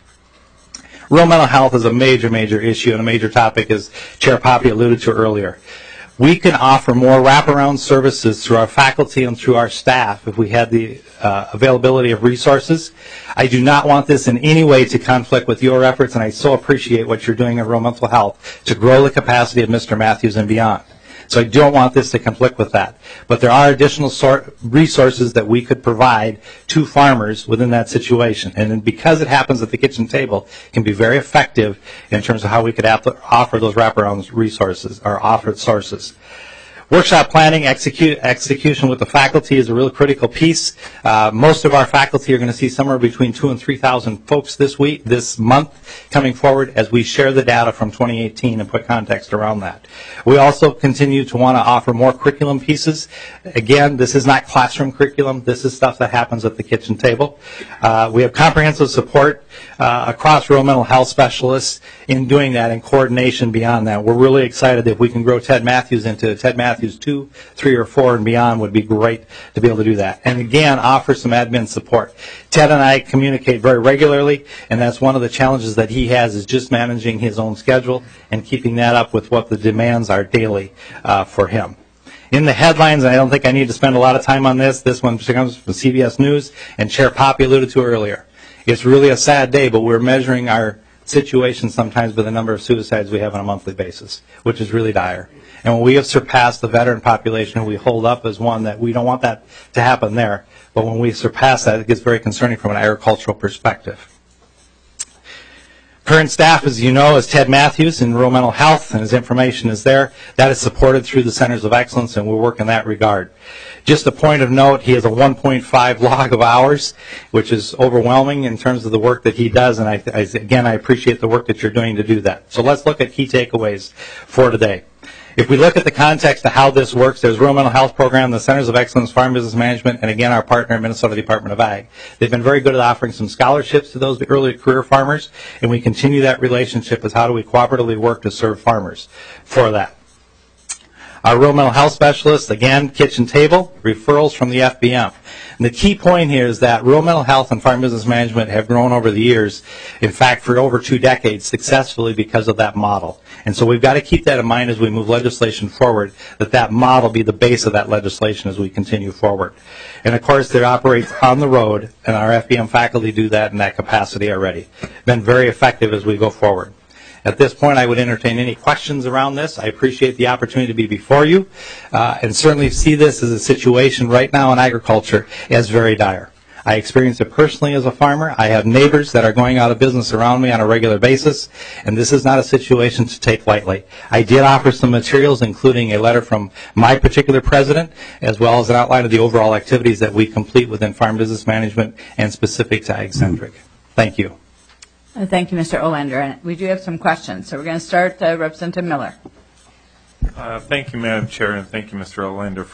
Rural mental health is a major, major issue and a major topic, as Chair Poppy alluded to earlier. We can offer more wraparound services through our faculty and through our staff if we had the uh, availability of resources. I do not want this in any way to conflict with your efforts, and I so appreciate what you're doing in rural mental health to grow the capacity of Mister Matthews and beyond. So I don't want this to conflict with that. But there are additional sort resources that we could provide to farmers within that situation. And then because it happens at the kitchen table, it can be very effective in terms of how we could offer those wraparound resources or offered sources. Workshop planning, execute, execution with the faculty is a real critical piece. Uh, most of our faculty are going to see somewhere between two and three thousand folks this week, this month, coming forward as we share the data from twenty eighteen and put context around that. We also continue to want to offer more curriculum pieces. Again, this is not classroom curriculum. This is stuff that happens at the kitchen table. Uh, we have comprehensive support uh, across rural mental health specialists in doing that and coordination beyond that. We're really excited that if we can grow Ted Matthews into Ted Matthews two, three, or four, and beyond would be great to be able to do that. And again, offer some admin support. Ted and I communicate very regularly, and that's one of the challenges that he has is just managing his own schedule and keeping that up with what the demands are daily uh, for him. In the headlines, and I don't think I need to spend a lot of time on this, this one comes from C B S News, and Chair Poppy alluded to earlier. It's really a sad day, but we're measuring our situation sometimes by the number of suicides we have on a monthly basis, which is really dire. And when we have surpassed the veteran population, we hold up as one that we don't want that to happen there. But when we surpass that, it gets very concerning from an agricultural perspective. Current staff, as you know, is Ted Matthews in rural mental health, and his information is there. That is supported through the Centers of Excellence, and we'll work in that regard. Just a point of note, he has a one point five log of hours, which is overwhelming in terms of the work that he does, and I, I, again, I appreciate the work that you're doing to do that. So let's look at key takeaways for today. If we look at the context of how this works, there's Rural Mental Health Program, the Centers of Excellence, Farm Business Management, and again, our partner, Minnesota Department of Ag. They've been very good at offering some scholarships to those early career farmers, and we continue that relationship as how do we cooperatively work to serve farmers for that. Our rural mental health specialists, again, kitchen table, referrals from the F B M. And the key point here is that rural mental health and farm business management have grown over the years, in fact, for over two decades successfully because of that model. And so we've got to keep that in mind as we move legislation forward, that that model be the base of that legislation as we continue forward. And of course, it operates on the road, and our F B M faculty do that in that capacity already. Been very effective as we go forward. At this point, I would entertain any questions around this. I appreciate the opportunity to be before you, uh, and certainly see this as a situation right now in agriculture as very dire. I experience it personally as a farmer. I have neighbors that are going out of business around me on a regular basis, and this is not a situation to take lightly. I did offer some materials, including a letter from my particular president, as well as an outline of the overall activities that we complete within farm business management and specific to AgCentric. Thank you. Uh, Thank you, Mister Olander. And we do have some questions. So we're going to start, uh, Representative Miller. Uh, thank you, Madam Chair, and thank you, Mister Olander, for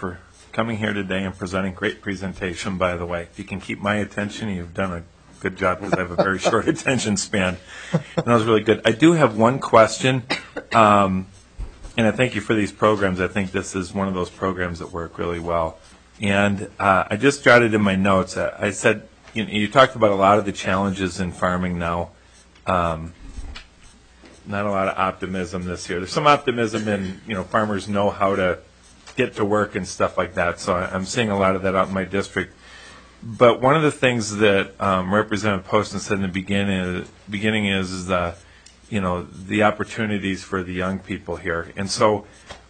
coming here today and presenting. Great presentation, by the way. If you can keep my attention, you've done a good job because I have a very short attention span. And that was really good. I do have one question, um, and I thank you for these programs. I think this is one of those programs that work really well. And uh, I just jotted in my notes, uh, I said, you know, you talked about a lot of the challenges in farming now. Um, not a lot of optimism this year. There's some optimism in, you know, farmers know how to get to work and stuff like that. So I'm seeing a lot of that out in my district. But one of the things that um, Representative Poston said in the beginning, beginning is, is uh, you know, the opportunities for the young people here. And so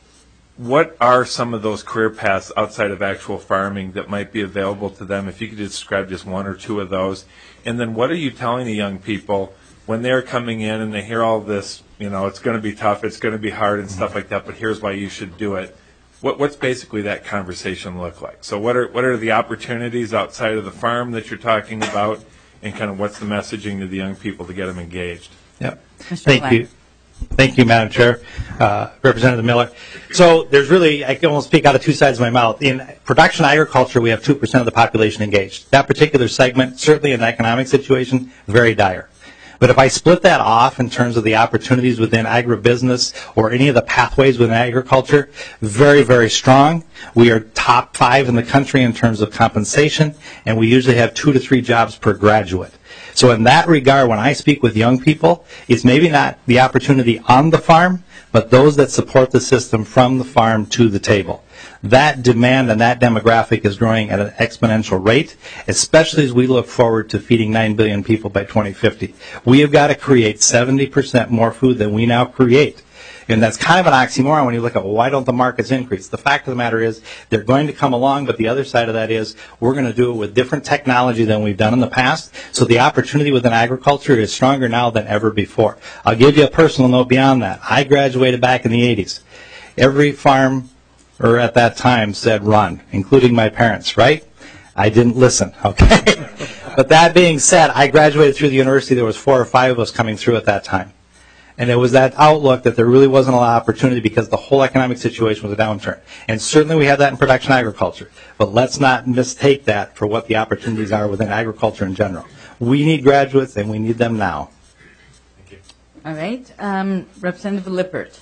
what are some of those career paths outside of actual farming that might be available to them? If you could describe just one or two of those. And then what are you telling the young people when they're coming in and they hear all this, you know, it's going to be tough, it's going to be hard and stuff like that, but here's why you should do it. What, what's basically that conversation look like? So what are what are the opportunities outside of the farm that you're talking about, and kind of what's the messaging to the young people to get them engaged? Yep. Thank you. Thank you, Madam Chair. Uh, Representative Miller. So there's really, I can almost speak out of two sides of my mouth. In production agriculture, we have two percent of the population engaged. That particular segment, certainly in an economic situation, very dire. But if I split that off in terms of the opportunities within agribusiness or any of the pathways within agriculture, very, very strong. We are top five in the country in terms of compensation, and we usually have two to three jobs per graduate. So in that regard, when I speak with young people, it's maybe not the opportunity on the farm, but those that support the system from the farm to the table. That demand and that demographic is growing at an exponential rate, especially as we look forward to feeding nine billion people by twenty fifty. We have got to create seventy percent more food than we now create. And that's kind of an oxymoron when you look at, well, why don't the markets increase? The fact of the matter is they're going to come along, but the other side of that is we're going to do it with different technology than we've done in the past. So the opportunity within agriculture is stronger now than ever before. I'll give you a personal note beyond that. I graduated back in the eighties. Every farm or at that time said run, including my parents, right? I didn't listen, okay? But that being said, I graduated through the university. There was four or five of us coming through at that time. And it was that outlook that there really wasn't a lot of opportunity because the whole economic situation was a downturn. And certainly we have that in production agriculture. But let's not mistake that for what the opportunities are within agriculture in general. We need graduates, and we need them now. Thank you. All right. Um, Representative Lippert.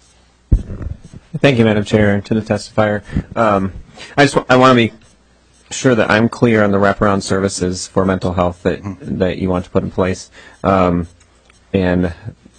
Thank you, Madam Chair, and to the testifier. Um, I just I want to be sure that I'm clear on the wraparound services for mental health that that you want to put in place. Um, and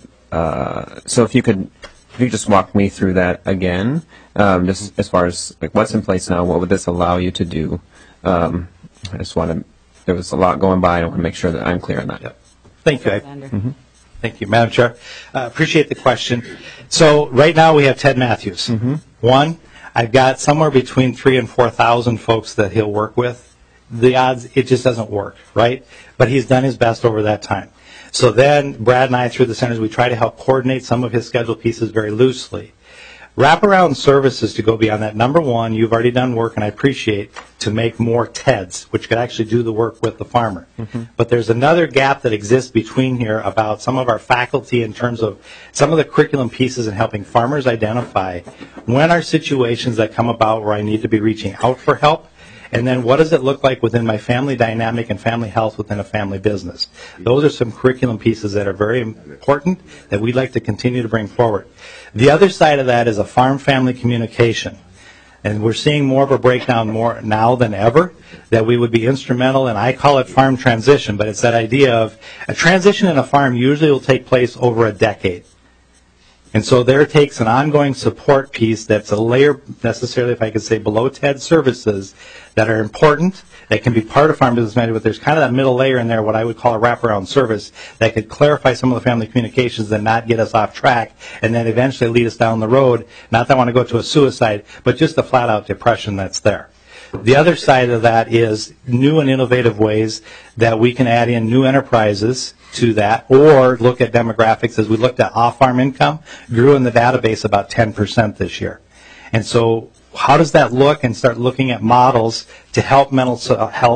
uh, so, if you could, if you could just walk me through that again, um, just as far as like what's in place now, what would this allow you to do? Um, I just want to. There was a lot going by. I want to make sure that I'm clear on that. Yep. Thank you. Mm-hmm. Thank you, Madam Chair. Uh, appreciate the question. So right now we have Ted Matthews. Mm-hmm. One, I've got somewhere between three and four thousand folks that he'll work with. The odds, it just doesn't work, right? But he's done his best over that time. So then Brad and I, through the centers, we try to help coordinate some of his schedule pieces very loosely. Wraparound services to go beyond that. Number one, you've already done work, and I appreciate, to make more T E Ds, which could actually do the work with the farmer. Mm-hmm. But there's another gap that exists between here about some of our faculty in terms of some of the curriculum pieces in helping farmers identify when are situations that come about where I need to be reaching out for help, and then what does it look like within my family dynamic and family health within a family business. Those are some curriculum pieces that are very important that we'd like to continue to bring forward. The other side of that is a farm-family communication. And we're seeing more of a breakdown more now than ever, that we would be instrumental, and I call it farm transition, but it's that idea of a transition in a farm usually will take place over a decade. And so there takes an ongoing support piece that's a layer, necessarily, if I could say, below T E D services that are important, that can be part of farm business management, but there's kind of that middle layer in there, what I would call a wraparound service, that could clarify some of the family communications and not get us off track, and then eventually lead us down the road, not that I want to go to a suicide, but just a flat-out depression that's there. The other side of that is new and innovative ways that we can add in new enterprises to that, or look at demographics. As we looked at off-farm income, grew in the database about ten percent this year. And so how does that look, and start looking at models to help mental health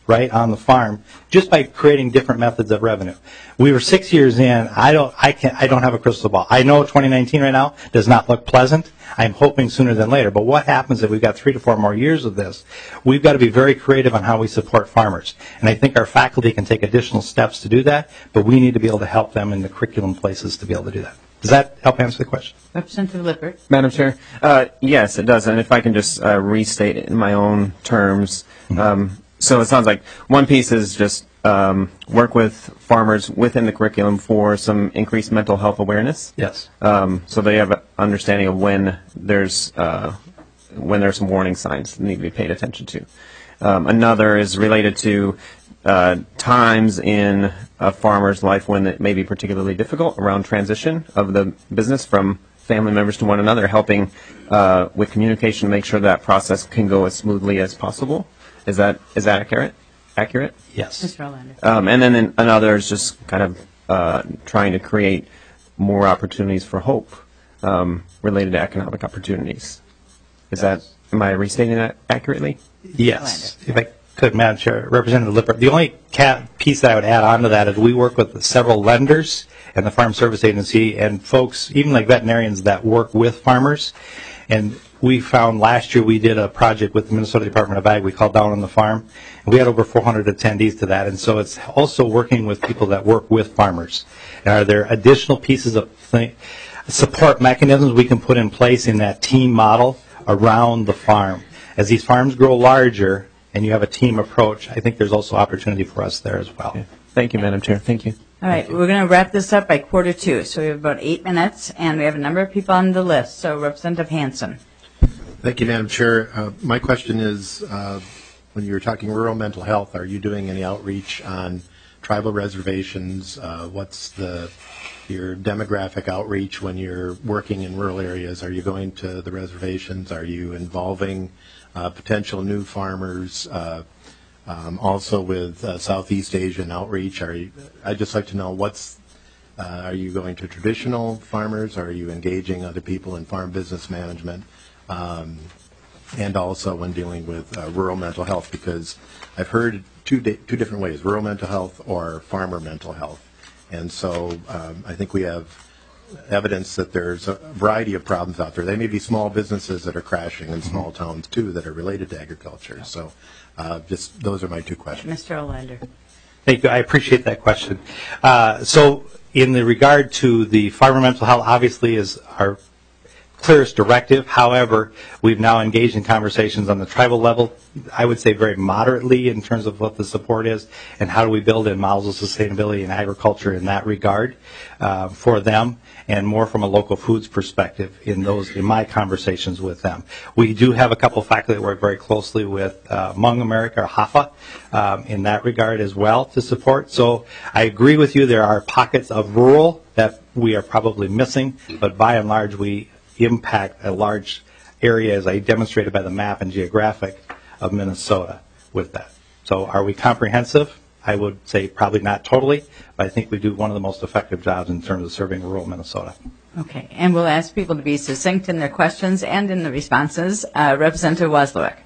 right, on the farm, just by creating different methods of revenue. We were six years in. I don't, I can't, I don't have a crystal ball. I know twenty nineteen right now does not look pleasant. I'm hoping sooner than later. But what happens if we've got three to four more years of this? We've got to be very creative on how we support farmers. And I think our faculty can take additional steps to do that, but we need to be able to help them in the curriculum places to be able to do that. Does that help answer the question? Representative Lippert. Madam Chair, uh, yes, it does. And if I can just uh, restate it in my own terms. Um, so it sounds like one piece is just um, work with farmers within the curriculum for some increased mental health awareness. Yes. Um, so they have an understanding of when there's uh, when there's some warning signs that need to be paid attention to. Um, another is related to uh, times in a farmer's life when it may be particularly difficult around transition of the business from family members to one another, helping uh, with communication to make sure that process can go as smoothly as possible. Is that is that accurate? Accurate? Yes. Mister Olander. Um, and then another is just kind of uh, trying to create more opportunities for hope um, related to economic opportunities. Is that, am I restating that accurately? Yes. If I could, Madam Chair, Representative Lippert, the only cat piece that I would add on to that is we work with several lenders and the Farm Service Agency and folks, even like veterinarians that work with farmers. And we found last year we did a project with the Minnesota Department of Ag we called Down on the Farm. And we had over four hundred attendees to that. And so it's also working with people that work with farmers. And are there additional pieces of th- support mechanisms we can put in place in that team model around the farm? As these farms grow larger and you have a team approach, I think there's also opportunity for us there as well. Yeah. Thank you, Madam Chair. Thank you. All right, we're going to wrap this up by quarter two. So we have about eight minutes, and we have a number of people on the list. So Representative Hansen. Thank you, Madam Chair. Uh, my question is, uh, when you were talking rural mental health, are you doing any outreach on tribal reservations? Uh, what's the your demographic outreach when you're working in rural areas? Are you going to the reservations? Are you involving uh, potential new farmers? Uh, um, also with uh, Southeast Asian outreach, are you, I'd just like to know what's, uh, are you going to traditional farmers? Are you engaging other people in farm business management? Um, and also when dealing with uh, rural mental health, because I've heard two di- two different ways, rural mental health or farmer mental health. And so um, I think we have evidence that there's a variety of problems out there. They may be small businesses that are crashing in small towns, too, that are related to agriculture. So uh, just those are my two questions. Mister Olander. Thank you. I appreciate that question. Uh, so in the regard to the farmer mental health, obviously is our clearest directive. However, we've now engaged in conversations on the tribal level, I would say very moderately in terms of what the support is and how do we build in models of sustainability in agriculture in that regard uh, for them, and more from a local foods perspective in those in my conversations with them. We do have a couple of faculty that work very closely with uh, Hmong America, or HAFA, um, in that regard as well to support. So I agree with you, there are pockets of rural that we are probably missing, but by and large we impact a large area, as I demonstrated by the map and geographic of Minnesota with that. So are we comprehensive? I would say probably not totally, but I think we do one of the most effective jobs in terms of serving rural Minnesota. Okay, and we'll ask people to be succinct in their questions and in the responses. Uh, Representative Wozlowick.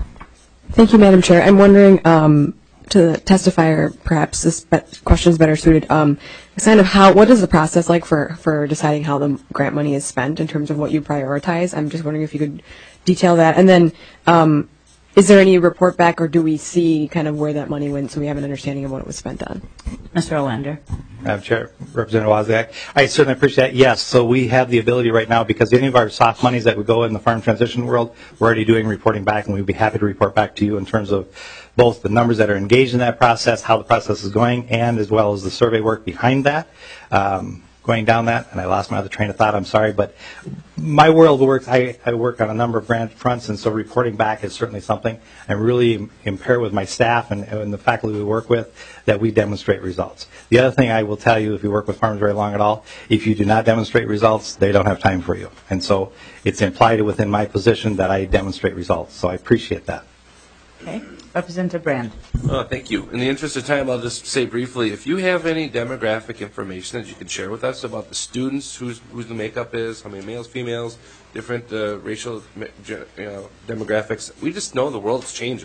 Thank you, Madam Chair. I'm wondering, um, to the testifier, perhaps this be- question is better suited. Um, kind of how, what is the process like for, for deciding how the grant money is spent in terms of what you prioritize? I'm just wondering if you could detail that. And then, um, is there any report back, or do we see kind of where that money went so we have an understanding of what it was spent on? Mister Olander. Madam Chair, Representative Wozniak, I certainly appreciate that. Yes, so we have the ability right now, because any of our soft monies that would go in the farm transition world, we're already doing reporting back, and we'd be happy to report back to you in terms of both the numbers that are engaged in that process, how the process is going, and as well as the survey work behind that. Um, going down that, and I lost my other train of thought, I'm sorry, but my world works, I, I work on a number of grant fronts, and so reporting back is certainly something. I'm really impaired with my staff and, and the faculty we work with that we demonstrate results. The other thing I will tell you, if you work with farmers very long at all, if you do not demonstrate results, they don't have time for you. And so it's implied within my position that I demonstrate results, so I appreciate that. Okay. Representative Brand. Oh, thank you. In the interest of time, I'll just say briefly, if you have any demographic information that you can share with us about the students, who's, who the makeup is, how many males, females, different uh, racial you know, demographics, we just know the world's changing.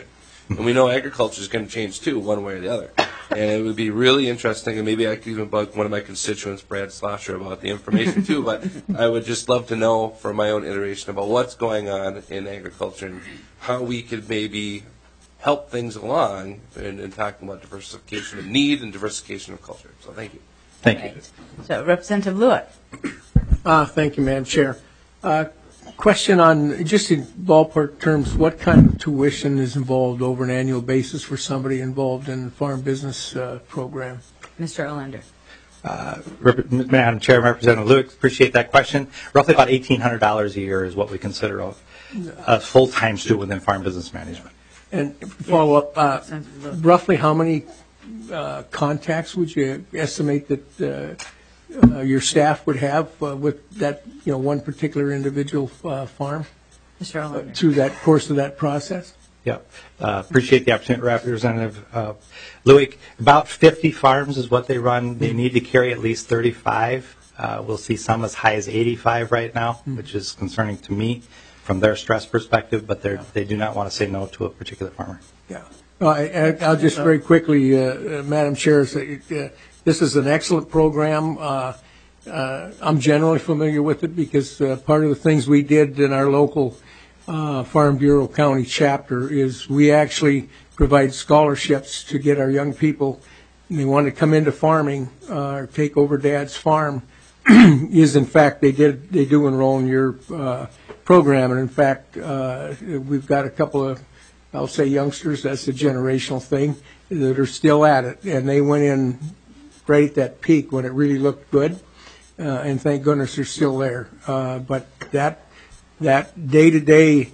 And we know agriculture is going to change too, one way or the other. And it would be really interesting, and maybe I could even bug one of my constituents, Brad Slosher, about the information too, but I would just love to know for my own iteration about what's going on in agriculture and how we could maybe help things along in, in talking about diversification of need and diversification of culture. So thank you. Thank you. So Representative Lewick. Uh, thank you, Madam Chair. Uh, question on, just in ballpark terms, what kind of tuition is involved over an annual basis for somebody involved in the farm business uh, program? Mister Olander. Uh, Rep- Madam Chair, Representative Lewick, appreciate that question. Roughly about eighteen hundred dollars a year is what we consider a, a full-time student within farm business management. And follow up, uh, roughly how many uh, contacts would you estimate that uh, uh, your staff would have uh, with that, you know, one particular individual uh, farm? Mister Uh, through that course of that process? Yeah, uh, appreciate the opportunity, Representative uh, Lewick. About fifty farms is what they run. They need to carry at least thirty-five. Uh, we'll see some as high as eighty-five right now, mm-hmm. which is concerning to me from their stress perspective, but yeah. they do not want to say no to a particular farmer. Yeah. Well, I, I'll just very quickly, uh, uh, Madam Chair, say, uh, this is an excellent program. Uh, uh, I'm generally familiar with it because uh, part of the things we did in our local uh, Farm Bureau County chapter is we actually provide scholarships to get our young people, and they want to come into farming uh, or take over Dad's farm, is in fact they did they do enroll in your uh, program, and in fact uh, we've got a couple of, I'll say, youngsters, that's a generational thing, that are still at it, and they went in right at that peak when it really looked good, uh, and thank goodness they're still there. Uh, but that that day to day,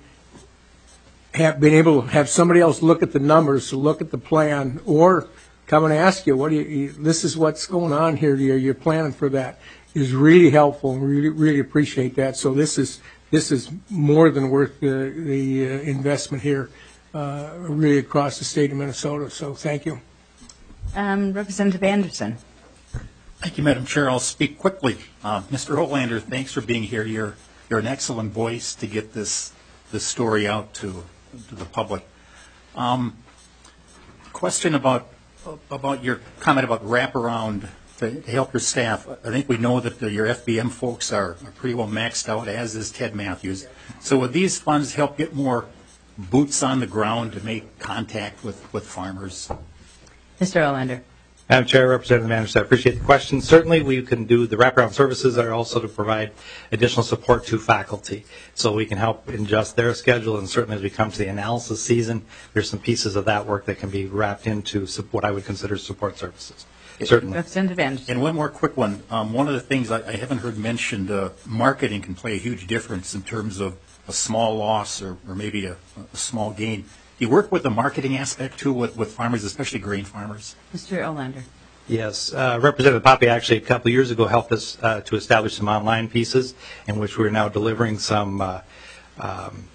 have been able to have somebody else look at the numbers, to look at the plan, or come and ask you, what do you, this is what's going on here, you're, you're planning for that, is really helpful, and really really appreciate that. So this is this is more than worth the, the uh, investment here, uh, really across the state of Minnesota. So thank you. Um, Representative Anderson. Thank you, Madam Chair. I'll speak quickly. Uh, Mister Olander, thanks for being here. You're you're an excellent voice to get this this story out to to the public. Um, question about about your comment about wraparound to help your staff. I think we know that the, your F B M folks are, are pretty well maxed out, as is Ted Matthews. So would these funds help get more boots on the ground to make contact with, with farmers? Mister Olander. Madam Chair, Representative Anderson, I appreciate the question. Certainly we can do the wraparound services are also to provide additional support to faculty so we can help adjust their schedule, and certainly as we come to the analysis season, there's some pieces of that work that can be wrapped into what I would consider support services. Certainly. Representative Anderson. And one more quick one. Um, one of the things I, I haven't heard mentioned, uh, marketing can play a huge difference in terms of a small loss or, or maybe a, a small gain. Do you work with the marketing aspect too with, with farmers, especially grain farmers? Mister Olander. Yes, uh, Representative Poppe actually a couple of years ago helped us uh, to establish some online pieces in which we're now delivering some uh, um,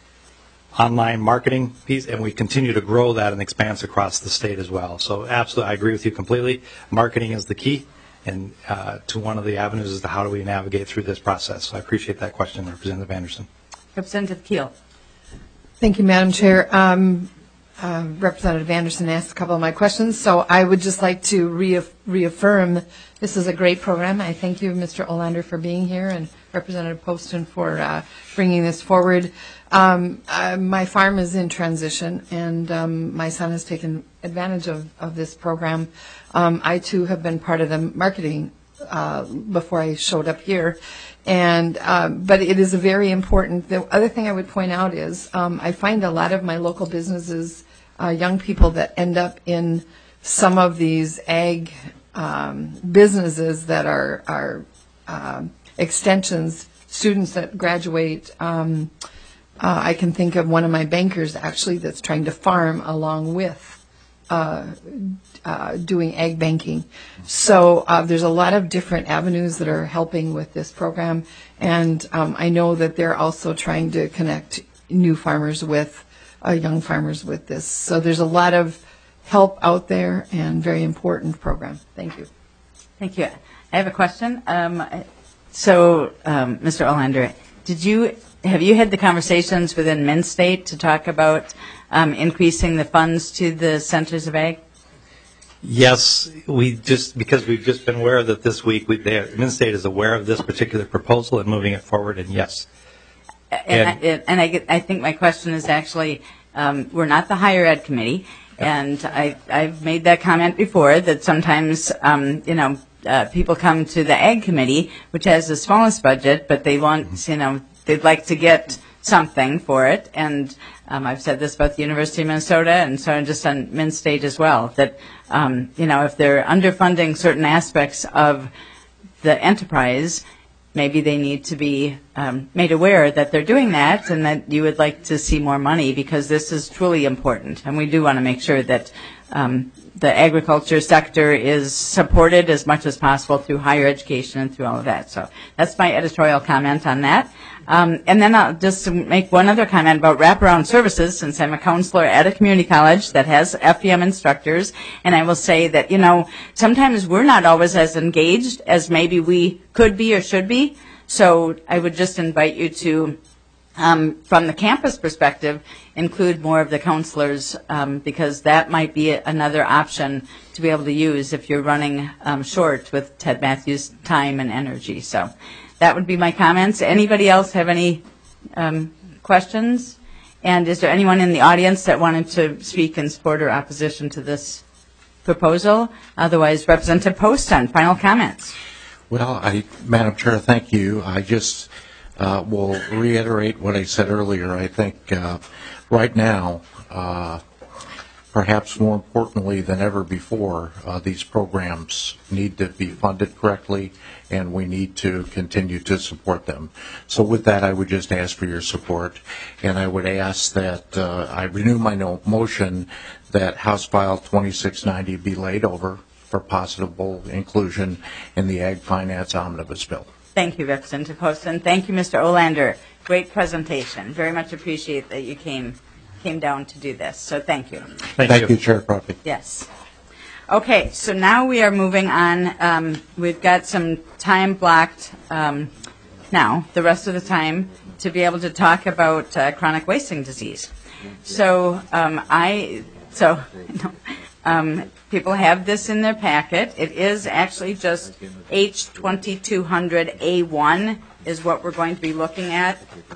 online marketing piece, and we continue to grow that and expand across the state as well. So absolutely, I agree with you completely. Marketing is the key, and uh, to one of the avenues is to how do we navigate through this process. So I appreciate that question, Representative Anderson. Representative Keel. Thank you, Madam Chair. Um, uh, Representative Anderson asked a couple of my questions, so I would just like to reaff- reaffirm this is a great program. I thank you, Mister Olander, for being here, and Representative Poston for uh, bringing this forward. Um, uh, my farm is in transition, and um, my son has taken advantage of, of this program. Um, I, too, have been part of the marketing uh, before I showed up here. And um, but it is a very important. The other thing I would point out is um, I find a lot of my local businesses, uh, young people that end up in some of these ag um, businesses that are are um, extensions, students that graduate. Um, uh, I can think of one of my bankers actually that's trying to farm along with. Uh, uh, doing ag banking. So uh, there's a lot of different avenues that are helping with this program, and um, I know that they're also trying to connect new farmers with uh, young farmers with this. So there's a lot of help out there, and very important program. Thank you. Thank you. I have a question. Um, so, um, Mister Olander, did you, have you had the conversations within MnState to talk about um, increasing the funds to the Centers of Ag? Yes, we just, because we've just been aware of it this week, we, they, MnState is aware of this particular proposal and moving it forward, and yes. And, and, and I, get, I think my question is actually, um, we're not the higher ed committee, and I, I've made that comment before, that sometimes, um, you know, uh, people come to the ag committee, which has the smallest budget, but they want, you know, they'd like to get something for it, and um, I've said this about the University of Minnesota, and so just on MnState as well, that, um, you know, if they're underfunding certain aspects of the enterprise, maybe they need to be um, made aware that they're doing that and that you would like to see more money, because this is truly important. And we do want to make sure that um, the agriculture sector is supported as much as possible through higher education and through all of that. So that's my editorial comment on that. Um, and then I'll just make one other comment about wraparound services, since I'm a counselor at a community college that has F E M instructors. And I will say that, you know, sometimes we're not always as engaged as maybe we could be or should be. So I would just invite you to, um, from the campus perspective, include more of the counselors, um, because that might be another option to be able to use if you're running um, short with Ted Matthews' time and energy. So that would be my comments. Anybody else have any um, questions? And is there anyone in the audience that wanted to speak in support or opposition to this proposal? Otherwise, Representative Post on final comments. Well, I, Madam Chair, thank you. I just uh, will reiterate what I said earlier. I think uh, right now, uh, perhaps more importantly than ever before, uh, these programs need to be funded correctly, and we need to continue to support them. So with that, I would just ask for your support, and I would ask that uh, I renew my no motion that House File twenty-six ninety be laid over for possible inclusion in the Ag Finance Omnibus Bill. Thank you, Representative Poston. Thank you, Mister Olander. Great presentation. Very much appreciate that you came came down to do this. So thank you. Thank, thank you. you, Chair Proppy. Yes. Okay, so now we are moving on. Um, we've got some time blocked um, now, the rest of the time, to be able to talk about uh, chronic wasting disease. So um, I, so um, people have this in their packet. It is actually just H twenty-two hundred A one is what we're going to be looking at.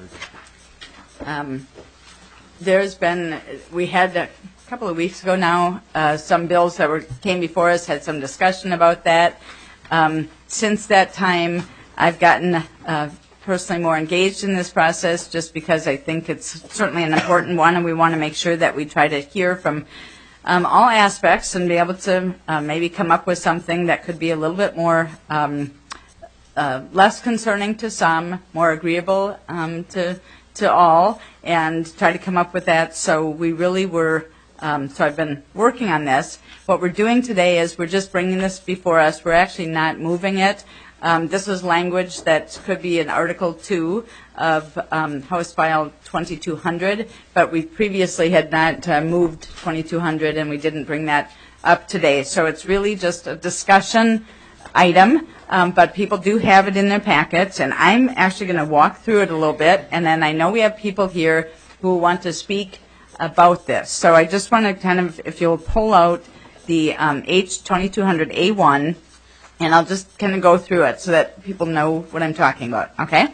Um, there's been, we had a couple of weeks ago now, uh, some bills that were came before us had some discussion about that. Um, since that time, I've gotten uh, personally more engaged in this process, just because I think it's certainly an important one, and we want to make sure that we try to hear from um, all aspects and be able to uh, maybe come up with something that could be a little bit more um, uh, less concerning to some, more agreeable um, to to all, and try to come up with that. So we really were, um, so I've been working on this. What we're doing today is we're just bringing this before us. We're actually not moving it. Um, this is language that could be in Article two of um, House File twenty-two hundred, but we previously had not uh, moved twenty-two hundred, and we didn't bring that up today. So it's really just a discussion item, um, but people do have it in their packets, and I'm actually going to walk through it a little bit, and then I know we have people here who want to speak about this. So I just want to kind of, if you'll pull out the um, H twenty-two hundred A one, and I'll just kind of go through it so that people know what I'm talking about, okay?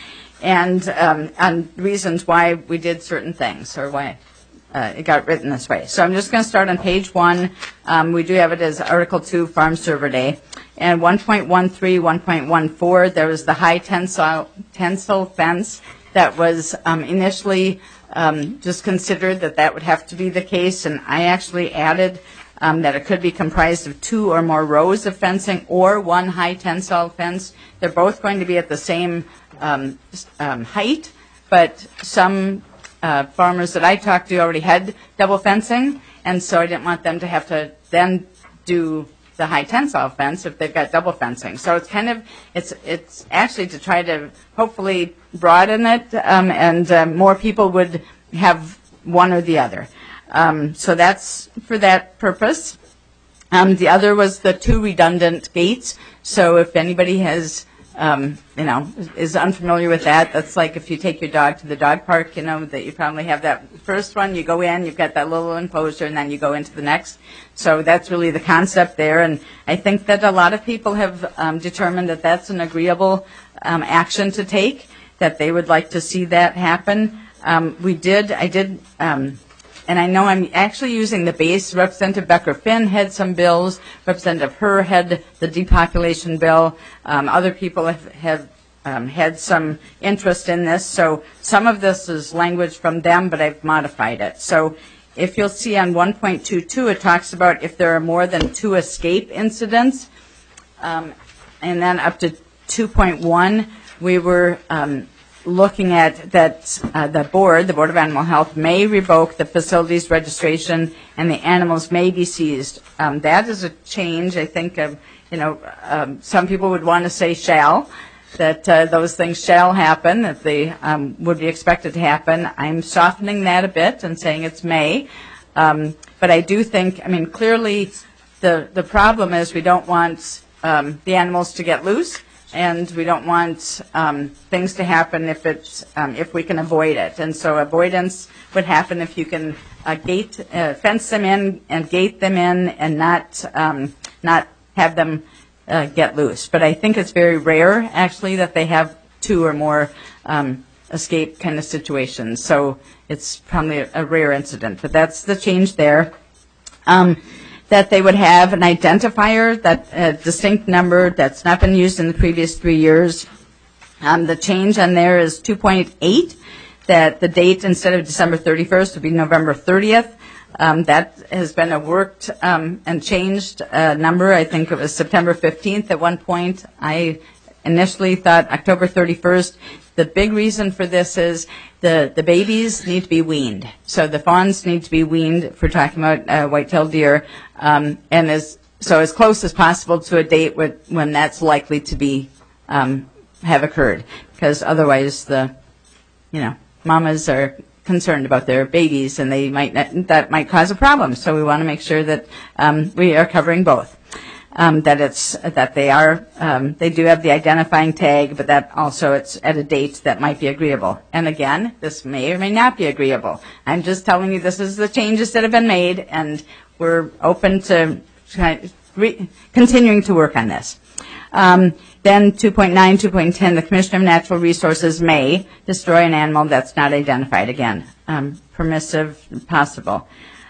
And um, and reasons why we did certain things, or why uh, it got written this way. So I'm just going to start on page one. Um, we do have it as Article two, Farm Server Day. And one point one three, one point one four, there was the high tensile, tensile fence that was um, initially um, just considered that that would have to be the case, and I actually added um, that it could be comprised of two or more rows of fencing or one high tensile fence. They're both going to be at the same um, um, height, but some uh, farmers that I talked to already had double fencing, and so I didn't want them to have to then do the high tensile fence if they've got double fencing. So it's kind of, it's it's actually to try to hopefully broaden it, um, and uh, more people would have one or the other. Um, so that's for that purpose. Um, the other was the two redundant gates. So if anybody has um, you know, is unfamiliar with that, that's like if you take your dog to the dog park, you know, that you probably have that first one, you go in, you've got that little enclosure, and then you go into the next. So that's really the concept there, and I think that a lot of people have um, determined that that's an agreeable um, action to take, that they would like to see that happen. Um, we did, I did, um, and I know I'm actually using the base. Representative Becker-Finn had some bills. Representative Herr had the depopulation bill. Um, other people have, have um, had some interest in this. So some of this is language from them, but I've modified it. So if you'll see on one point two two, it talks about if there are more than two escape incidents. Um, and then up to two point one, we were um, looking at that uh, the board, the Board of Animal Health, may revoke the facility's registration and the animals may be seized. Um, that is a change. I think, um, you know, um, some people would want to say shall, that uh, those things shall happen, that they um, would be expected to happen. I'm softening that a bit and saying it's may. Um, but I do think, I mean, clearly the, the problem is we don't want um, the animals to get loose. And we don't want um, things to happen if it's um, if we can avoid it. And so avoidance would happen if you can uh, gate uh, fence them in and gate them in and not um, not have them uh, get loose. But I think it's very rare actually that they have two or more um, escape kind of situations. So it's probably a, a rare incident. But that's the change there. Um, that they would have an identifier, that a distinct number that's not been used in the previous three years. Um, the change on there is two point eight, that the date instead of December thirty-first would be November thirtieth. Um, that has been a worked um, and changed uh, number. I think it was September fifteenth at one point. I initially thought October thirty-first. The big reason for this is the, the babies need to be weaned. So the fawns need to be weaned, if we're talking about uh, white-tailed deer, um, and as, so as close as possible to a date with, when that's likely to be um, have occurred. Because otherwise the, you know, mamas are concerned about their babies and they might not, that might cause a problem. So we want to make sure that um, we are covering both. Um, that it's that they are um, they do have the identifying tag, but that also it's at a date that might be agreeable. And again, this may or may not be agreeable. I'm just telling you this is the changes that have been made, and we're open to re- continuing to work on this. Um, then two point nine, two point ten, the Commissioner of Natural Resources may destroy an animal that's not identified. Again, um, permissive, possible.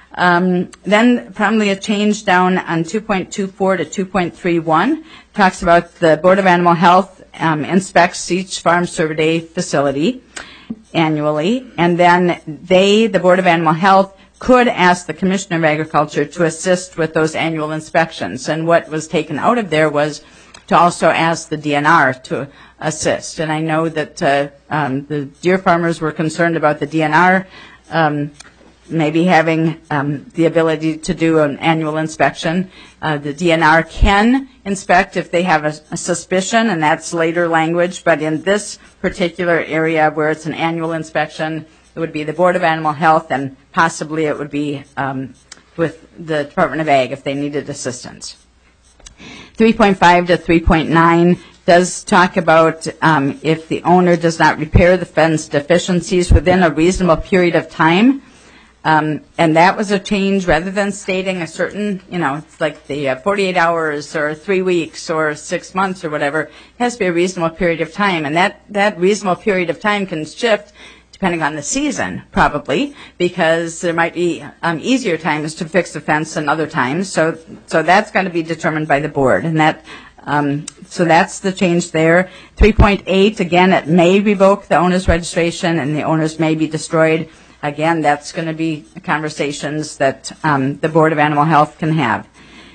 Um, then probably a change down on two point two four to two point three one talks about the Board of Animal Health um, inspects each farm survey facility annually, and then they, the Board of Animal Health, could ask the Commissioner of Agriculture to assist with those annual inspections. And what was taken out of there was to also ask the D N R to assist. And I know that uh, um, the deer farmers were concerned about the D N R um, maybe having um, the ability to do an annual inspection. Uh, the D N R can inspect if they have a, a suspicion, and that's later language, but in this particular area where it's an annual inspection, it would be the Board of Animal Health, and possibly it would be um, with the Department of Ag if they needed assistance. three point five to three point nine does talk about um, if the owner does not repair the fence deficiencies within a reasonable period of time. Um, and that was a change rather than stating a certain, you know, it's like the uh, forty-eight hours or three weeks or six months or whatever. It has to be a reasonable period of time. And that, that reasonable period of time can shift depending on the season, probably, because there might be um, easier times to fix the fence than other times. So, so that's going to be determined by the board. And that, um, so that's the change there. three point eight, again, it may revoke the owner's registration and the owners may be destroyed. Again, that's going to be conversations that um, the Board of Animal Health can have.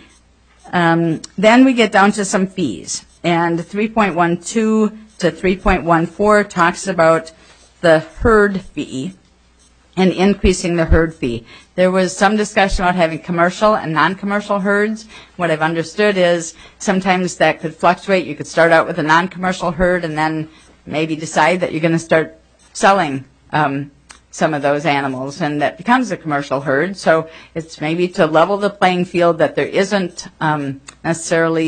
Um, then we get down to some fees. And three point one two to three point one four talks about the herd fee and increasing the herd fee. There was some discussion about having commercial and non-commercial herds. What I've understood is sometimes that could fluctuate. You could start out with a non-commercial herd and then maybe decide that you're going to start selling um some of those animals, and that becomes a commercial herd. So it's maybe to level the playing field, that there isn't um, necessarily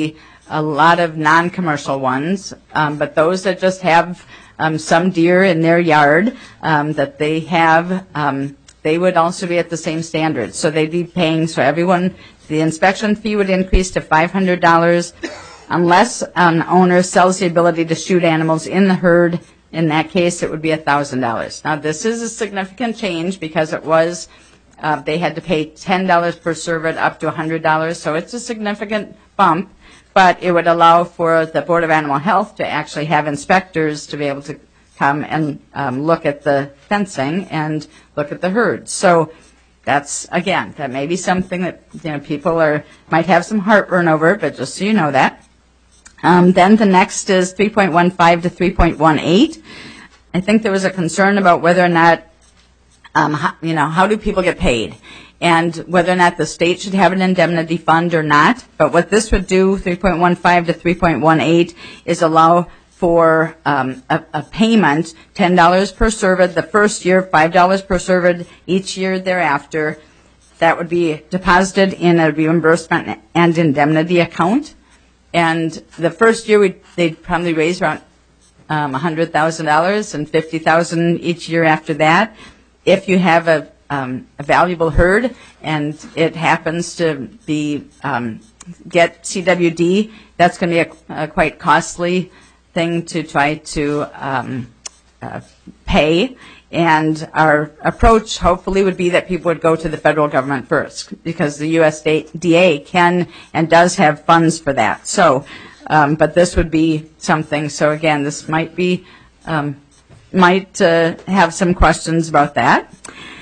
a lot of non-commercial ones, um, but those that just have um, some deer in their yard um, that they have, um, they would also be at the same standards. So they'd be paying, so everyone, the inspection fee would increase to five hundred dollars unless an owner sells the ability to shoot animals in the herd. In that case, it would be one thousand dollars. Now, this is a significant change because it was, uh, they had to pay ten dollars per cervid up to one hundred dollars, so it's a significant bump, but it would allow for the Board of Animal Health to actually have inspectors to be able to come and um, look at the fencing and look at the herd. So that's, again, that may be something that, you know, people are might have some heartburn over, but just so you know that. Um, then the next is three point one five to three point one eight. I think there was a concern about whether or not, um, how, you know, how do people get paid, and whether or not the state should have an indemnity fund or not. But what this would do, three point one five to three point one eight, is allow for um, a, a payment, ten dollars per cervid the first year, five dollars per cervid each year thereafter. That would be deposited in a reimbursement and indemnity account. And the first year, we'd, they'd probably raise around um, one hundred thousand dollars and fifty thousand dollars each year after that. If you have a, um, a valuable herd and it happens to be um, get C W D, that's going to be a, a quite costly thing to try to um, uh, pay. And our approach, hopefully, would be that people would go to the federal government first, because the U S D A can and does have funds for that. So, um, but this would be something. So again, this might be um, might uh, have some questions about that.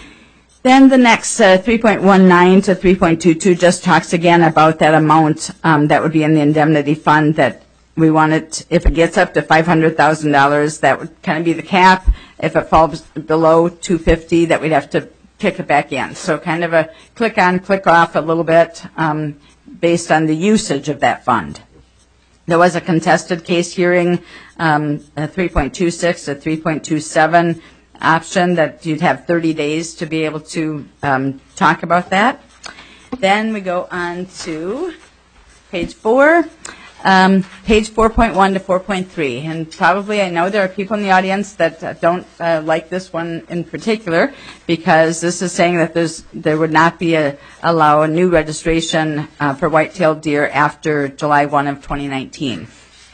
Then the next uh, three point one nine to three point two two just talks again about that amount um, that would be in the indemnity fund, that we want it, if it gets up to five hundred thousand dollars, that would kind of be the cap. If it falls below two hundred fifty thousand dollars, that we'd have to kick it back in. So kind of a click on, click off a little bit um, based on the usage of that fund. There was a contested case hearing, um, a three point two six to three point two seven option that you'd have thirty days to be able to um, talk about that. Then we go on to page four. Um, page four point one to four point three, and probably I know there are people in the audience that uh, don't uh, like this one in particular, because this is saying that there's there would not be a allow a new registration uh, for white-tailed deer after July first of twenty nineteen.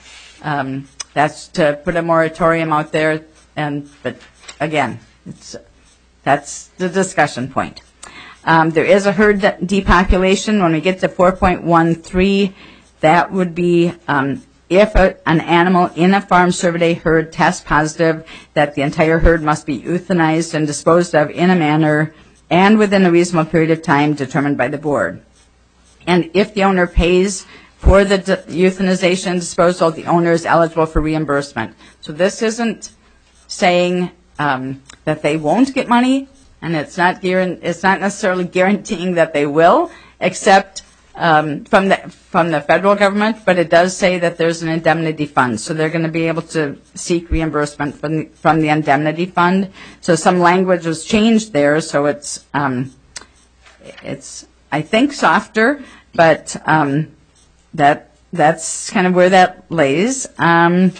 Um, that's to put a moratorium out there, and but again, it's that's the discussion point. Um, there is a herd depopulation when we get to four point one three. That would be um, if a, an animal in a farm survey herd tests positive, that the entire herd must be euthanized and disposed of in a manner and within a reasonable period of time determined by the board. And if the owner pays for the de- euthanization and disposal, the owner is eligible for reimbursement. So this isn't saying um, that they won't get money, and it's not guaran- it's not necessarily guaranteeing that they will, except Um, from the from the federal government, but it does say that there's an indemnity fund, so they're going to be able to seek reimbursement from the, from the indemnity fund. So some language was changed there, so it's um, it's I think softer, but um, that that's kind of where that lays. Um,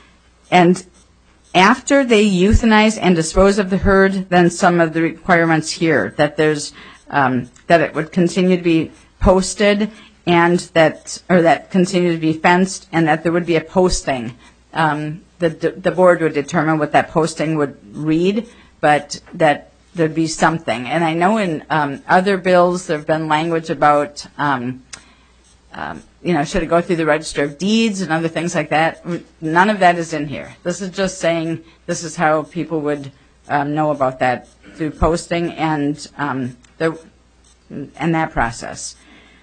and after they euthanize and dispose of the herd, then some of the requirements here that there's um, that it would continue to be posted, and that or that continue to be fenced, and that there would be a posting. Um, the the board would determine what that posting would read, but that there'd be something. And I know in um, other bills there have been language about, um, um, you know, should it go through the Register of Deeds and other things like that. None of that is in here. This is just saying this is how people would um, know about that, through posting and um, the and that process.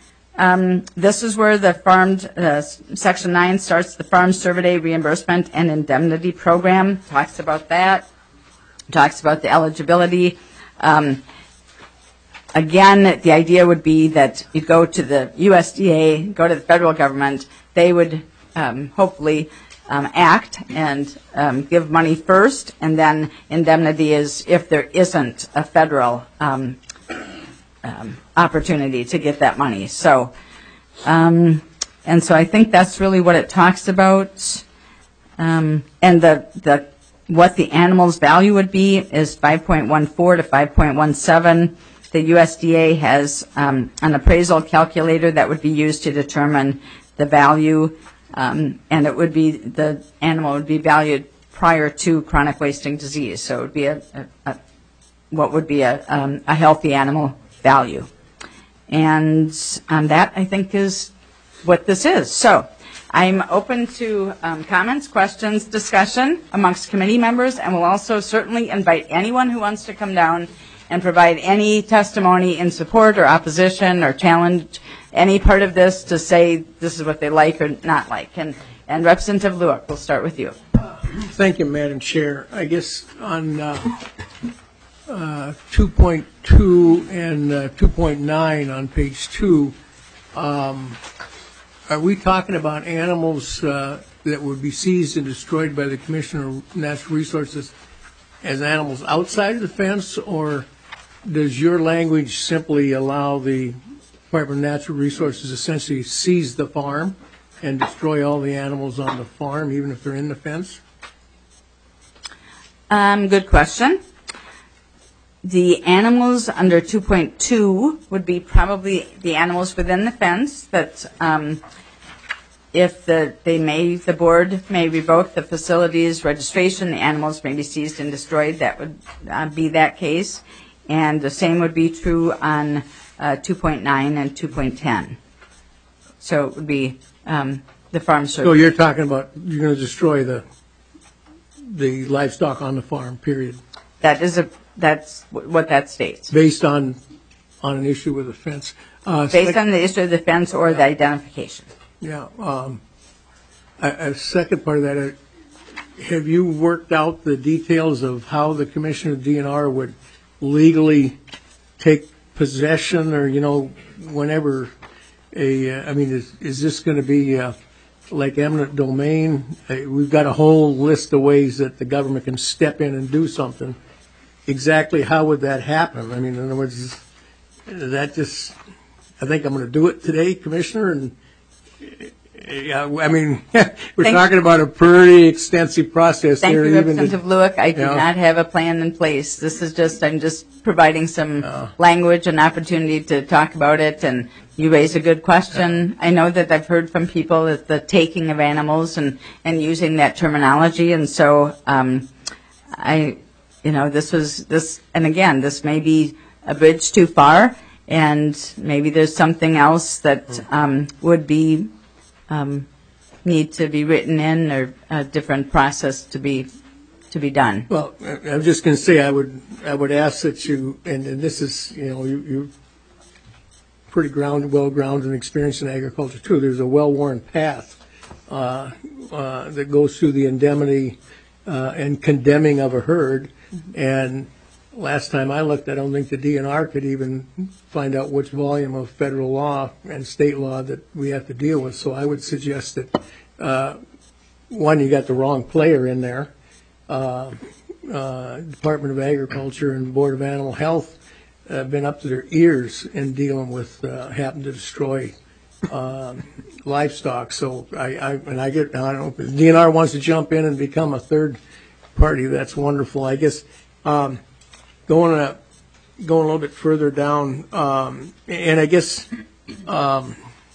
Um, this is where the farm, uh, section nine starts. The Farm Survey Reimbursement and Indemnity Program talks about that, talks about the eligibility. Um, again, the idea would be that you go to the U S D A, go to the federal government, they would um, hopefully um, act and um, give money first, and then indemnity is if there isn't a federal um Um, opportunity to get that money. So um, and so I think that's really what it talks about. Um, and the, the what the animal's value would be is five point one four to five point one seven. The U S D A has um, an appraisal calculator that would be used to determine the value, um, and it would be the animal would be valued prior to chronic wasting disease. So it would be a, a, a what would be a, um, a healthy animal value, and um, that I think is what this is. So I'm open to um, comments, questions, discussion amongst committee members, and will also certainly invite anyone who wants to come down and provide any testimony in support or opposition or challenge any part of this to say this is what they like or not like. And, and Representative Lueck, we'll start with you. Thank you, Madam Chair. I guess on uh, uh, two point two and uh, two point nine on page two, um, are we talking about animals uh, that would be seized and destroyed by the Commissioner of Natural Resources as animals outside of the fence, or does your language simply allow the Department of Natural Resources essentially seize the farm and destroy all the animals on the farm, even if they're in the fence? Um, good question. The animals under two point two would be probably the animals within the fence that um, if the they may the board may revoke the facility's registration, the animals may be seized and destroyed. That would uh, be that case, and the same would be true on uh, two point nine and two point ten. So it would be um, the farm service. So you're talking about you're going to destroy the the livestock on the farm, period. That is a that's what that states. Based on on an issue with the fence. Uh, Based on the issue of the fence or the identification. Yeah. Um, a, a second part of that, uh, have you worked out the details of how the Commissioner of D N R would legally take possession, or you know, whenever a uh, I mean, is is this going to be uh, like eminent domain? Uh, we've got a whole list of ways that the government can step in and do something. Exactly how would that happen? I mean, in other words, that just, I think I'm going to do it today, Commissioner, and yeah, I mean, we're Thank talking about a pretty extensive process Thank there. you, even Representative to, Lueck. I do you know, not have a plan in place. This is just, I'm just providing some Uh. language and opportunity to talk about it, and you raise a good question. I know that I've heard from people that the taking of animals and, and using that terminology, and so um, I, you know, this was, this, and again, this may be a bridge too far, and maybe there's something else that um, would be um, need to be written in, or a different process to be to be done. Well, I- I'm just going to say I would I would ask that you, and, and this is, you know, you, you're pretty grounded, well grounded and experienced in agriculture too. There's a well-worn path uh, uh, that goes through the indemnity uh, and condemning of a herd. And last time I looked, I don't think the D N R could even find out which volume of federal law and state law that we have to deal with. So I would suggest that, uh, one, you got the wrong player in there. Uh, uh, Department of Agriculture and Board of Animal Health have been up to their ears in dealing with uh, having to destroy um, livestock. So I, I and I get I don't know if the D N R wants to jump in and become a third party. That's wonderful. I guess um, going a going a little bit further down, um, and I guess um,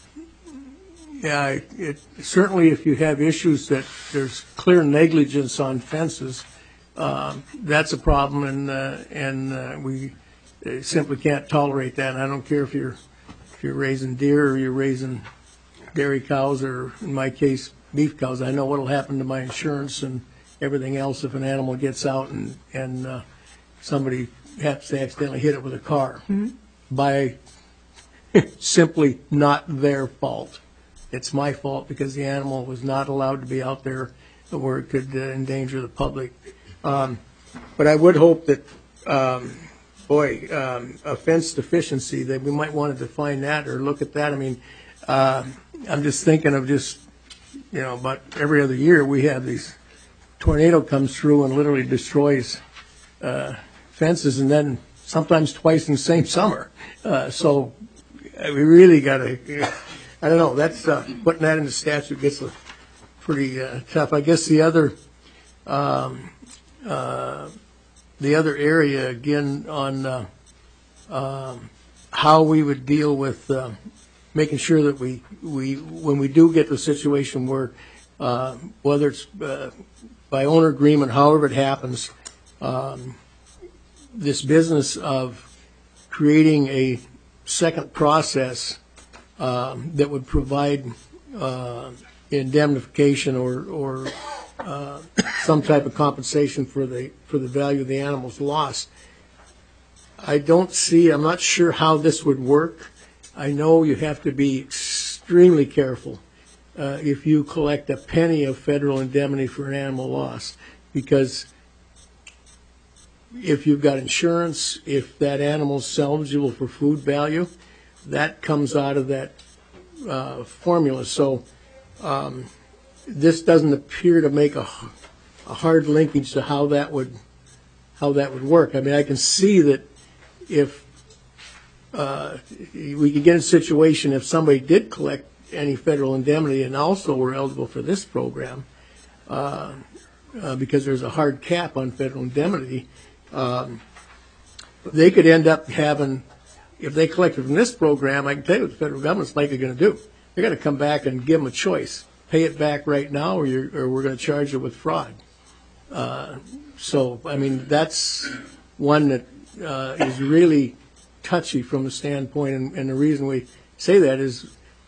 yeah, it, it, certainly if you have issues that there's clear negligence on fences, um, that's a problem, and uh, and uh, we simply can't tolerate that. And I don't care if you're if you're raising deer or you're raising dairy cows, or in my case beef cows. I know what'll happen to my insurance and everything else if an animal gets out and and uh, somebody happens to accidentally hit it with a car Mm-hmm. by simply not their fault. It's my fault because the animal was not allowed to be out there where it could uh, endanger the public. Um, but I would hope that, um, boy, um, offense deficiency, that we might want to define that or look at that. I mean, uh, I'm just thinking of just, you know, about every other year we have these tornado comes through and literally destroys uh, fences, and then sometimes twice in the same summer. Uh, so we really got to, I don't know, that's, uh, putting that in the statute gets a pretty uh, tough. I guess the other, um, uh, the other area, again, on uh, um, how we would deal with uh, making sure that we, we, when we do get to a situation where, uh, whether it's uh, by owner agreement, however it happens, um, this business of creating a second process um, that would provide uh, indemnification or, or uh, some type of compensation for the for the value of the animals lost. I don't see, I'm not sure how this would work. I know you have to be extremely careful uh, if you collect a penny of federal indemnity for an animal lost, because if you've got insurance, if that animal's salvageable for food value, that comes out of that uh, formula. So um, this doesn't appear to make a, a hard linkage to how that would how that would work. I mean, I can see that if uh, we could get a situation if somebody did collect any federal indemnity and also were eligible for this program, uh, uh, because there's a hard cap on federal indemnity, um, they could end up having, if they collected from this program, I can tell you what the federal government's likely going to do. They're going to come back and give them a choice. Pay it back right now, or, you're, or we're going to charge you with fraud. Uh, so, I mean, that's one that uh, is really touchy from the standpoint, and, and the reason we say that is,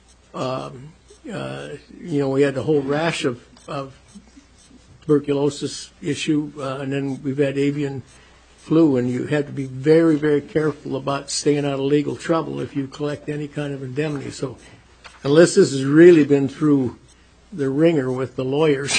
um, uh, you know, we had the whole rash of, of tuberculosis issue, uh, and then we've had avian flu, and you have to be very, very careful about staying out of legal trouble if you collect any kind of indemnity. So unless this has really been through the ringer with the lawyers,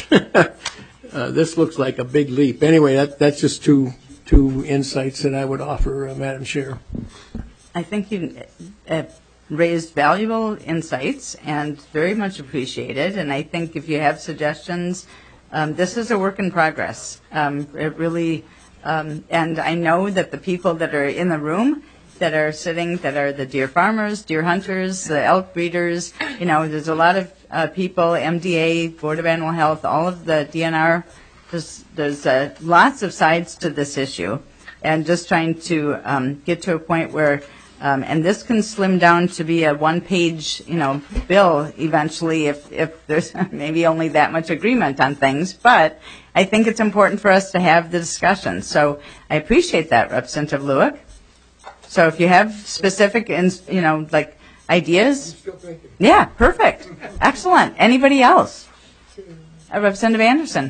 uh, this looks like a big leap. Anyway, that, that's just two two insights that I would offer, uh, Madam Chair. I think you uh, raised valuable insights and very much appreciated. And I think if you have suggestions, um, this is a work in progress. Um, it really, um, and I know that the people that are in the room that are sitting, that are the deer farmers, deer hunters, the elk breeders, you know, there's a lot of uh, people, M D A, Board of Animal Health, all of the D N R. There's, there's uh, lots of sides to this issue, and just trying to um, get to a point where, um, and this can slim down to be a one-page, you know, bill eventually if, if there's maybe only that much agreement on things. But I think it's important for us to have the discussion. So I appreciate that, Representative Lueck. So if you have specific, you know, like ideas, yeah, perfect, excellent. Anybody else? Uh, Representative Anderson.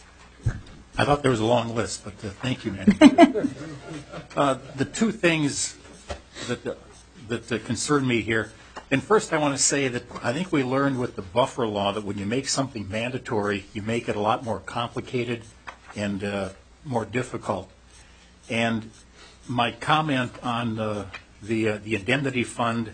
I thought there was a long list, but uh, thank you, Madam uh, The two things that uh, that uh, concern me here, and first I want to say that I think we learned with the buffer law that when you make something mandatory, you make it a lot more complicated and uh, more difficult. And my comment on uh, the uh, the indemnity fund,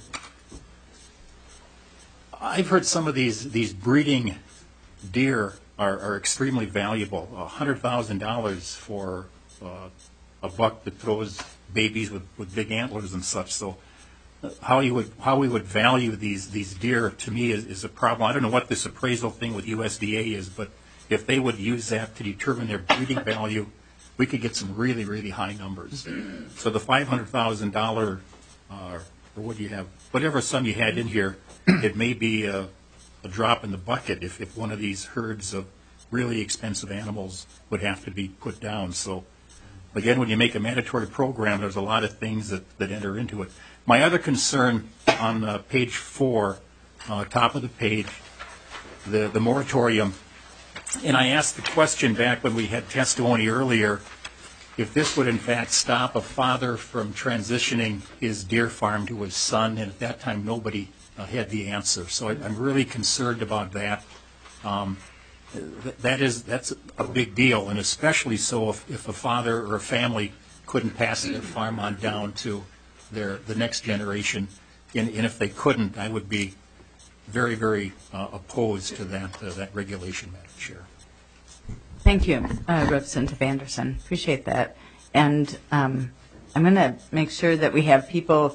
I've heard some of these these breeding deer are, are extremely valuable. A hundred thousand dollars for uh, a buck that throws babies with, with big antlers and such. So, uh, how you would how we would value these these deer to me is, is a problem. I don't know what this appraisal thing with U S D A is, but if they would use that to determine their breeding value, we could get some really really high numbers. So the five hundred thousand dollar, uh, or what do you have? Whatever sum you had in here, it may be a, a drop in the bucket if, if one of these herds of really expensive animals would have to be put down. So again, when you make a mandatory program, there's a lot of things that, that enter into it. My other concern on uh, page four, uh, top of the page, the, the moratorium, and I asked the question back when we had testimony earlier, if this would in fact stop a father from transitioning his deer farm to his son, and at that time nobody uh, had the answer. So I, I'm really concerned about that. Um, th- that is, that's a big deal, and especially so if, if a father or a family couldn't pass their farm on down to their the next generation, and, and if they couldn't, I would be very, very uh, opposed to that uh, that regulation, Madam Chair. Thank you, uh, Representative Anderson. Appreciate that. And um, I'm going to make sure that we have people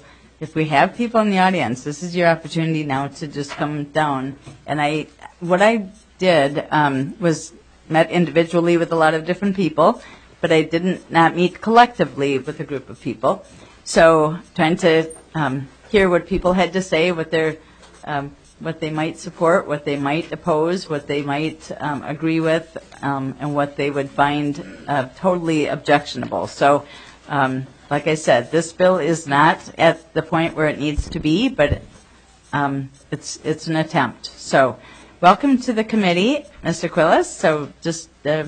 if we have people in the audience, this is your opportunity now to just come down. And I, what I did um, was met individually with a lot of different people, but I didn't not meet collectively with a group of people. So trying to um, hear what people had to say, what their um, what they might support, what they might oppose, what they might um, agree with, um, and what they would find uh, totally objectionable. So, um, like I said, this bill is not at the point where it needs to be, but um, it's it's an attempt. So, welcome to the committee, Mister Quillis. So, just uh,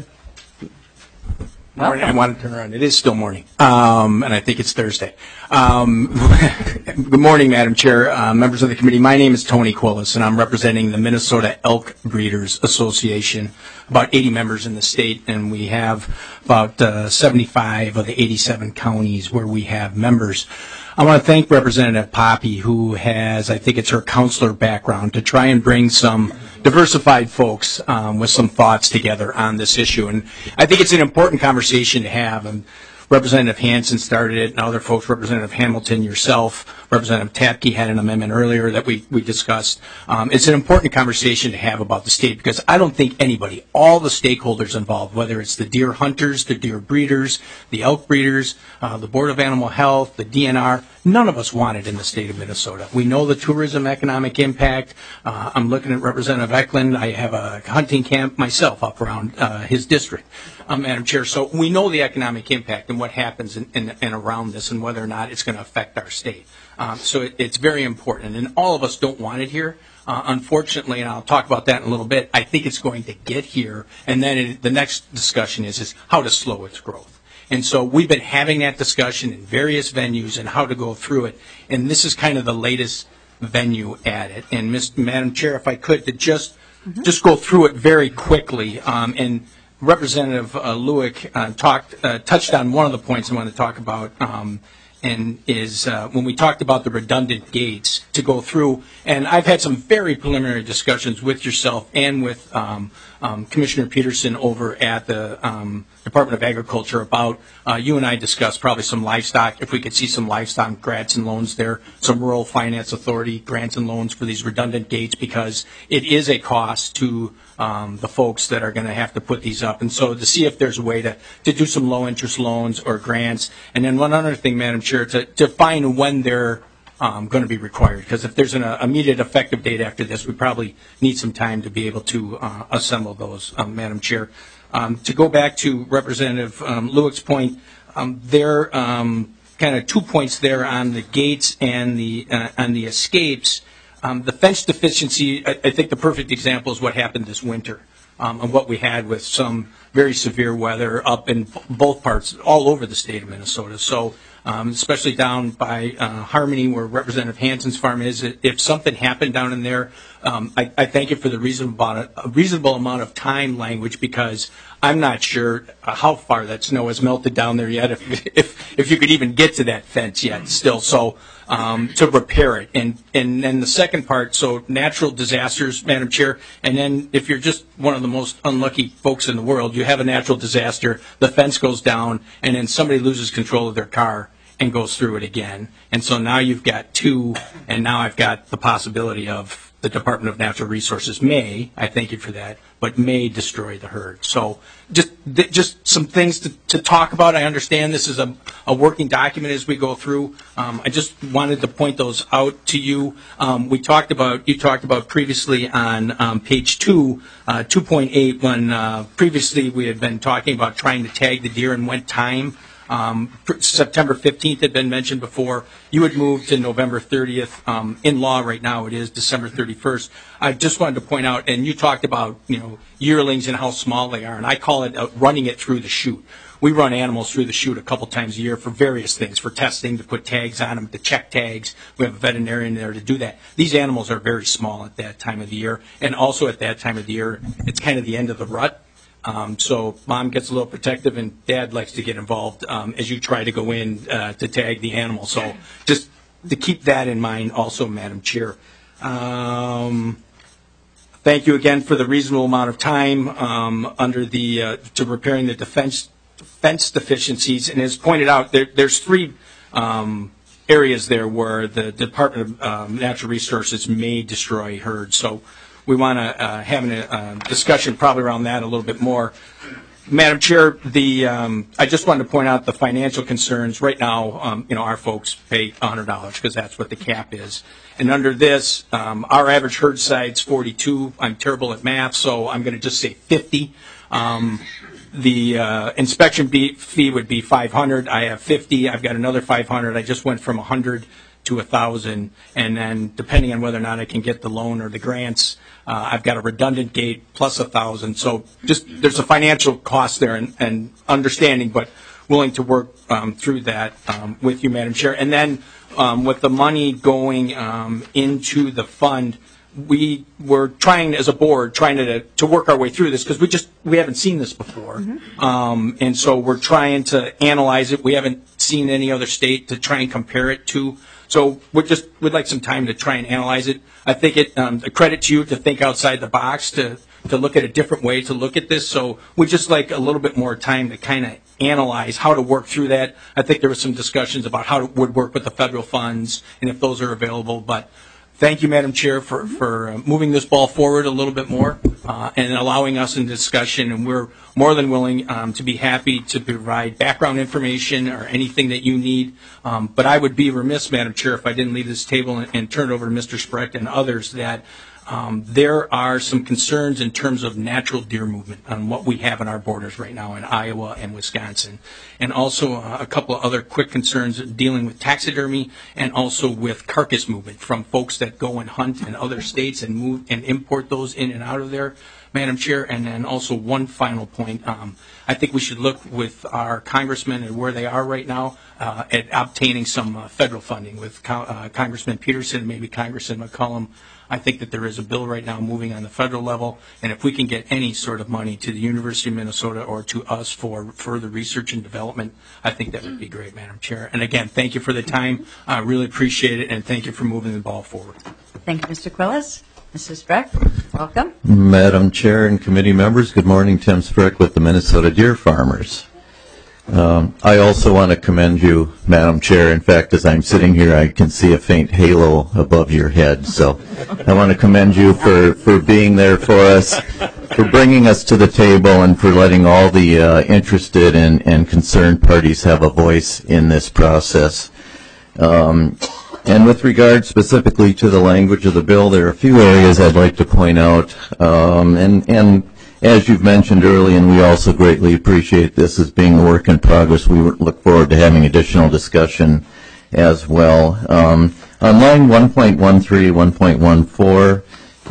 Morning. I want to turn around. It is still morning, um, and I think it's Thursday. Um, good morning, Madam Chair, uh, members of the committee. My name is Tony Quillis, and I'm representing the Minnesota Elk Breeders Association, about eighty members in the state, and we have about uh, seventy-five of the eighty-seven counties where we have members. I want to thank Representative Poppy, who has, I think it's her counselor background, to try and bring some diversified folks um, with some thoughts together on this issue. And I think it's an important conversation to have. And Representative Hansen started it, and other folks, Representative Hamilton, yourself, Representative Tapke had an amendment earlier that we, we discussed. Um, it's an important conversation to have about the state, because I don't think anybody, all the stakeholders involved, whether it's the deer hunters, the deer breeders, the elk breeders, uh, the Board of Animal Health, the D N R, none of us want it in the state of Minnesota. We know the tourism economic impact. Uh, I'm looking at Representative Eklund. I have a hunting camp myself up around uh, his district, um, Madam Chair. So we know the economic impact and what happens in, in, in around this, and whether or not it's going to affect our state. Um, so it, it's very important, and all of us don't want it here. Uh, unfortunately, and I'll talk about that in a little bit, I think it's going to get here, and then it, the next discussion is, is how to slow its growth. And so we've been having that discussion in various venues and how to go through it, and this is kind of the latest venue at it. And Miz Madam Chair, if I could, to just mm-hmm. just go through it very quickly, um, and Representative uh, Lueck uh, talked uh, touched on one of the points I want to talk about, um, and is uh, when we talked about the redundant gates to go through. And I've had some very preliminary discussions with yourself and with um, um, Commissioner Peterson over at the um, Department of Agriculture about, uh, you and I discussed probably some livestock, if we could see some livestock grants and loans there, some Rural Finance Authority grants and loans for these redundant gates, because it is a cost to um, the folks that are going to have to put these up. And so to see if there's a way to, to do some low interest loans or grants. And then one other thing, Madam Chair, to, to find when they're um, going to be required, because if there's an uh, immediate effective date after this, we probably need some time to be able to uh, assemble those, um, Madam Chair. Um, to go back to Representative um, Lueck's point, um, there um, kind of two points there on the gates and the uh, on the escapes. Um, the fence deficiency, I, I think the perfect example is what happened this winter, um, and what we had with some very severe weather up in both parts, all over the state of Minnesota. So, um, especially down by uh, Harmony, where Representative Hansen's farm is, if something happened down in there, um, I, I thank you for the reasonable amount, of, a reasonable amount of time language, because I'm not sure how far that snow has melted down there yet, if if, if you could even get to that fence yet still. So um, to repair it. And, and then the second part, so natural disasters, Madam Chair, and then if you're just one of the most unlucky folks in the world, you have a natural disaster, the fence goes down, and then somebody loses control of their car and goes through it again. And so now you've got two, and now I've got the possibility of the Department of Natural Resources may, I thank you for that, but may destroy the herd. So just just some things to, to talk about. I understand this is a, a working document as we go through. Um, I just wanted to point those out to you. Um, we talked about, you talked about previously on um, page two, uh, two point eight, when uh, previously we had been talking about trying to tag the deer and when time. Um, September fifteenth had been mentioned before. You had moved to November thirtieth. Um, in law right now it is December thirty-first. I just wanted to point out, and you talked about, you know, yearlings and how small they are, and I call it uh, running it through the chute. We run animals through the chute a couple times a year for various things, for testing, to put tags on them, to check tags. We have a veterinarian there to do that. These animals are very small at that time of the year, and also at that time of the year, it's kind of the end of the rut. Um, so mom gets a little protective, and dad likes to get involved um, as you try to go in uh, to tag the animal. So just to keep that in mind also, Madam Chair. Um, thank you again for the reasonable amount of time um, under the uh, to repairing the defense fence deficiencies. And as pointed out, there, there's three um, areas there where the Department of um, Natural Resources may destroy herds. So we want to uh, have a uh, discussion probably around that a little bit more. Madam Chair, the um, I just wanted to point out the financial concerns. Right now, um, you know, our folks pay one hundred dollars because that's what the cap is. And under this, um, our average herd size forty-two. I'm terrible at math, so I'm going to just say fifty. Um, the uh, inspection fee would be five hundred. I have fifty. I've got another five hundred. I just went from one hundred to one thousand, and then depending on whether or not I can get the loan or the grants, uh, I've got a redundant gate plus one thousand. So just there's a financial cost there, and, and understanding, but willing to work um, through that um, with you, Madam Chair. And then um, with the money going um, into the fund, we were trying as a board trying to to work our way through this because we just we haven't seen this before, mm-hmm. um, and so we're trying to analyze it. We haven't seen any other state to try and compare it to. So we just would like some time to try and analyze it. I think it um, a credit to you to think outside the box to to look at a different way to look at this. So we just like a little bit more time to kind of analyze how to work through that. I think there were some discussions about how it would work with the federal funds and if those are available, but. Thank you, Madam Chair, for, for uh, moving this ball forward a little bit more uh, and allowing us in discussion. And we're more than willing um, to be happy to provide background information or anything that you need. Um, but I would be remiss, Madam Chair, if I didn't leave this table and, and turn it over to Mister Sprecht and others that um, there are some concerns in terms of natural deer movement on what we have in our borders right now in Iowa and Wisconsin. And also uh, a couple of other quick concerns dealing with taxidermy and also with carcass movement from folks that go and hunt in other states and move and import those in and out of there, Madam Chair. And then also one final point. Um, I think we should look with our congressmen and where they are right now uh, at obtaining some uh, federal funding with Co- uh, Congressman Peterson, maybe Congressman McCollum. I think that there is a bill right now moving on the federal level, and if we can get any sort of money to the University of Minnesota or to us for further research and development, I think that would be great, Madam Chair. And again, thank you for the time. I really appreciate it, and thank you for moving the ball forward. Thank you, Mister Quillis. Mister Sprecht, welcome. Madam Chair and committee members, good morning. Tim Sprecht with the Minnesota Deer Farmers. Um, I also want to commend you, Madam Chair. In fact, as I'm sitting here, I can see a faint halo above your head. So I want to commend you for, for being there for us, for bringing us to the table, and for letting all the uh, interested and, and concerned parties have a voice in this process. Um, and with regard specifically to the language of the bill, there are a few areas I'd like to point out. Um, and, and as you've mentioned earlier, and we also greatly appreciate this as being a work in progress, we look forward to having additional discussion as well. Um, on line one point one three, one point one four,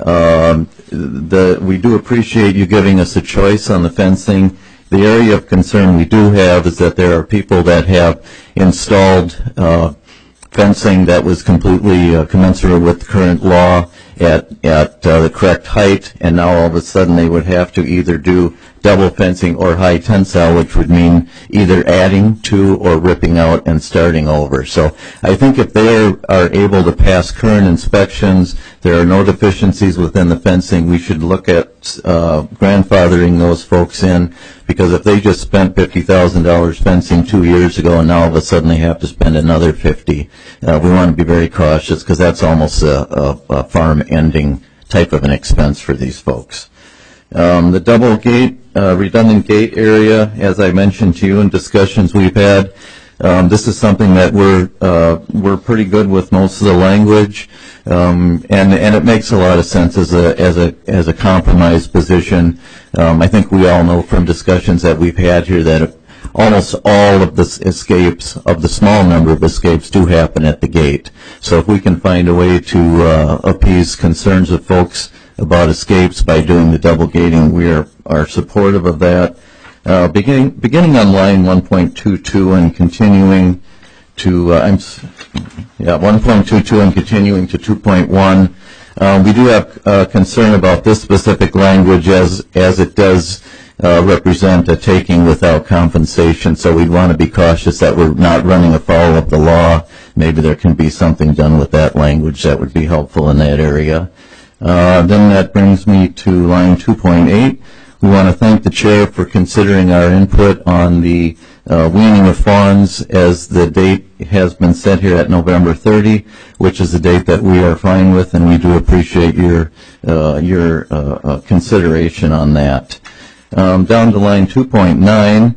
um, the, we do appreciate you giving us a choice on the fencing. The area of concern we do have is that there are people that have installed uh, fencing that was completely uh, commensurate with current law at at uh, the correct height, and now all of a sudden they would have to either do double fencing or high tensile, which would mean either adding to or ripping out and starting over. So I think if they are, are able to pass current inspections, there are no deficiencies within the fencing, we should look at uh, grandfathering those folks in, because if they just spent fifty thousand dollars fencing two years ago and now all of a sudden they have to spend another fifty, uh, we want to be very cautious, because that's almost a, a, a farm ending type of an expense for these folks. Um, the double gate, uh, redundant gate area, as I mentioned to you in discussions we've had, um, this is something that we're uh, we're pretty good with most of the language, um, and and it makes a lot of sense as a as a as a compromise position. Um, I think we all know from discussions that we've had here that almost all of the escapes, of the small number of escapes, do happen at the gate. So if we can find a way to uh, appease concerns of folks about escapes by doing the double gating, we are, are supportive of that. Uh, beginning, beginning on line one point two two and continuing to, uh, I'm, yeah, one point two two and continuing to two point one, uh, we do have uh, concern about this specific language as, as it does uh, represent a taking without compensation. So we'd want to be cautious that we're not running afoul of the law. Maybe there can be something done with that language that would be helpful in that area. Uh, then that brings me to line two point eight. We want to thank the chair for considering our input on the uh, weaning of fawns, as the date has been set here at November thirtieth, which is a date that we are fine with, and we do appreciate your uh, your uh, uh, consideration on that. Um, down to line two point nine,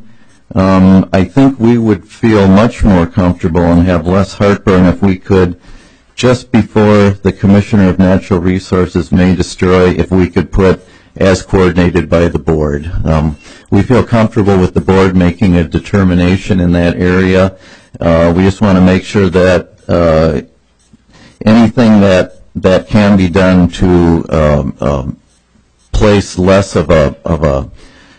um, I think we would feel much more comfortable and have less heartburn if we could, just before the Commissioner of Natural Resources may destroy, if we could put as coordinated by the board. Um, we feel comfortable with the board making a determination in that area. Uh, we just want to make sure that uh, anything that that can be done to um, um, place less of a of a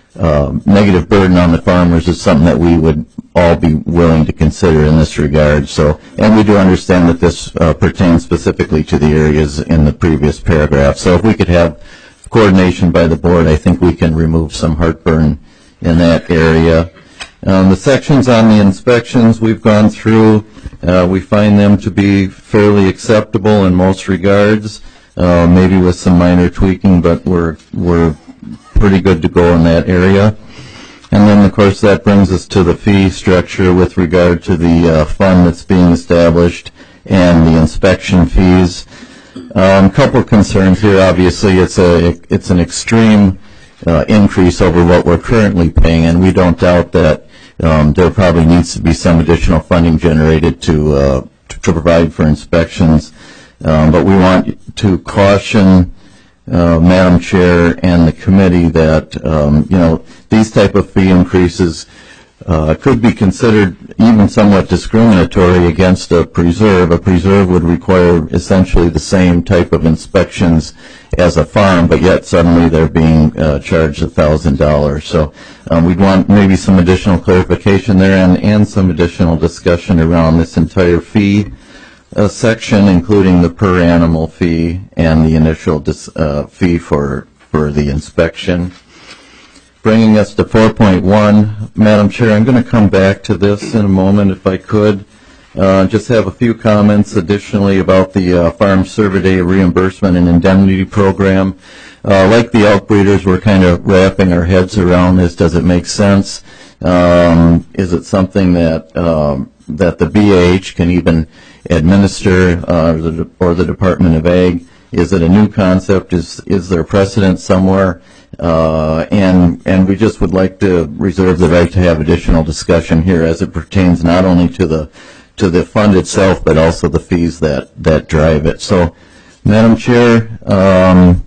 uh, negative burden on the farmers is something that we would all be willing to consider in this regard. So, and we do understand that this uh, pertains specifically to the areas in the previous paragraph. So, if we could have coordination by the board, I think we can remove some heartburn in that area. Um, the sections on the inspections we've gone through, uh, we find them to be fairly acceptable in most regards, uh, maybe with some minor tweaking, but we're, we're pretty good to go in that area. And then, of course, that brings us to the fee structure with regard to the uh, fund that's being established and the inspection fees. A um, couple of concerns here. Obviously, it's a it's an extreme uh, increase over what we're currently paying, and we don't doubt that um, there probably needs to be some additional funding generated to uh, to, to provide for inspections. Um, but we want to caution uh, Madam Chair and the committee that um, you know these type of fee increases Uh, could be considered even somewhat discriminatory against a preserve. A preserve would require essentially the same type of inspections as a farm, but yet suddenly they're being uh, charged one thousand dollars. So um, we'd want maybe some additional clarification there and, and some additional discussion around this entire fee uh, section, including the per animal fee and the initial dis, uh, fee for, for the inspection. Bringing us to four point one, Madam Chair, I'm going to come back to this in a moment if I could. Uh, just have a few comments additionally about the uh, Farm Survey Reimbursement and Indemnity Program. Uh, like the elk breeders, we're kind of wrapping our heads around this. Does it make sense? Um, is it something that um, that the B A H can even administer, uh, or, the, or the Department of Ag? Is it a new concept? Is is there precedent somewhere? Uh, and and we just would like to reserve the right to have additional discussion here as it pertains not only to the to the fund itself but also the fees that that drive it. So, Madam Chair, um,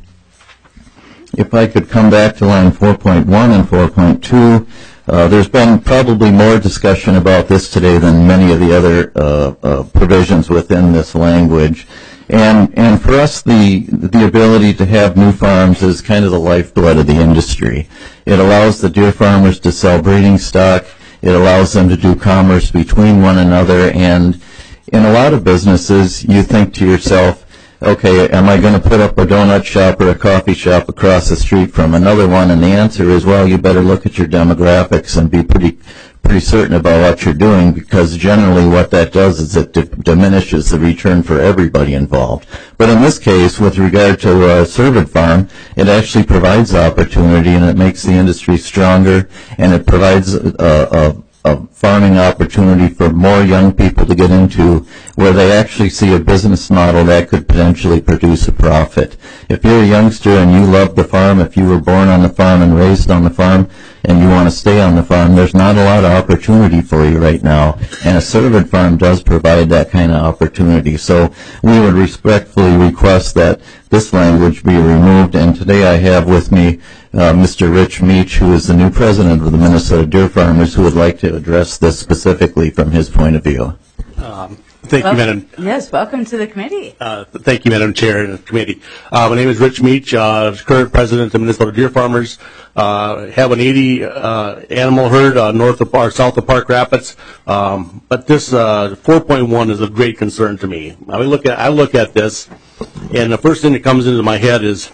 if I could come back to line four point one and four point two, uh, there's been probably more discussion about this today than many of the other uh, uh, provisions within this language. And and for us, the the ability to have new farms is kind of the lifeblood of the industry. It allows the deer farmers to sell breeding stock. It allows them to do commerce between one another. And in a lot of businesses, you think to yourself, okay, am I going to put up a donut shop or a coffee shop across the street from another one? And the answer is, well, you better look at your demographics and be pretty pretty certain about what you're doing, because generally what that does is it d- diminishes the return for everybody involved. But in this case, with regard to a cervid farm, it actually provides opportunity and it makes the industry stronger, and it provides a, a, a farming opportunity for more young people to get into where they actually see a business model that could potentially produce a profit. If you're a youngster and you love the farm, if you were born on the farm and raised on the farm, and you want to stay on the farm, there's not a lot of opportunity for you right now. And a cervid farm does provide that kind of opportunity. So we would respectfully request that this language be removed. And today I have with me uh, Mister Rich Meach, who is the new president of the Minnesota Deer Farmers, who would like to address this specifically from his point of view. Um, Thank welcome, you, Madam. Yes, welcome to the committee. Uh, thank you, Madam Chair and the committee. Uh, my name is Rich Meach, uh, current president of Minnesota Deer Farmers. Uh, have an eighty uh, animal herd uh, north of or south of Park Rapids. Um, but this uh, four point one is of great concern to me. I look at I look at this, and the first thing that comes into my head is,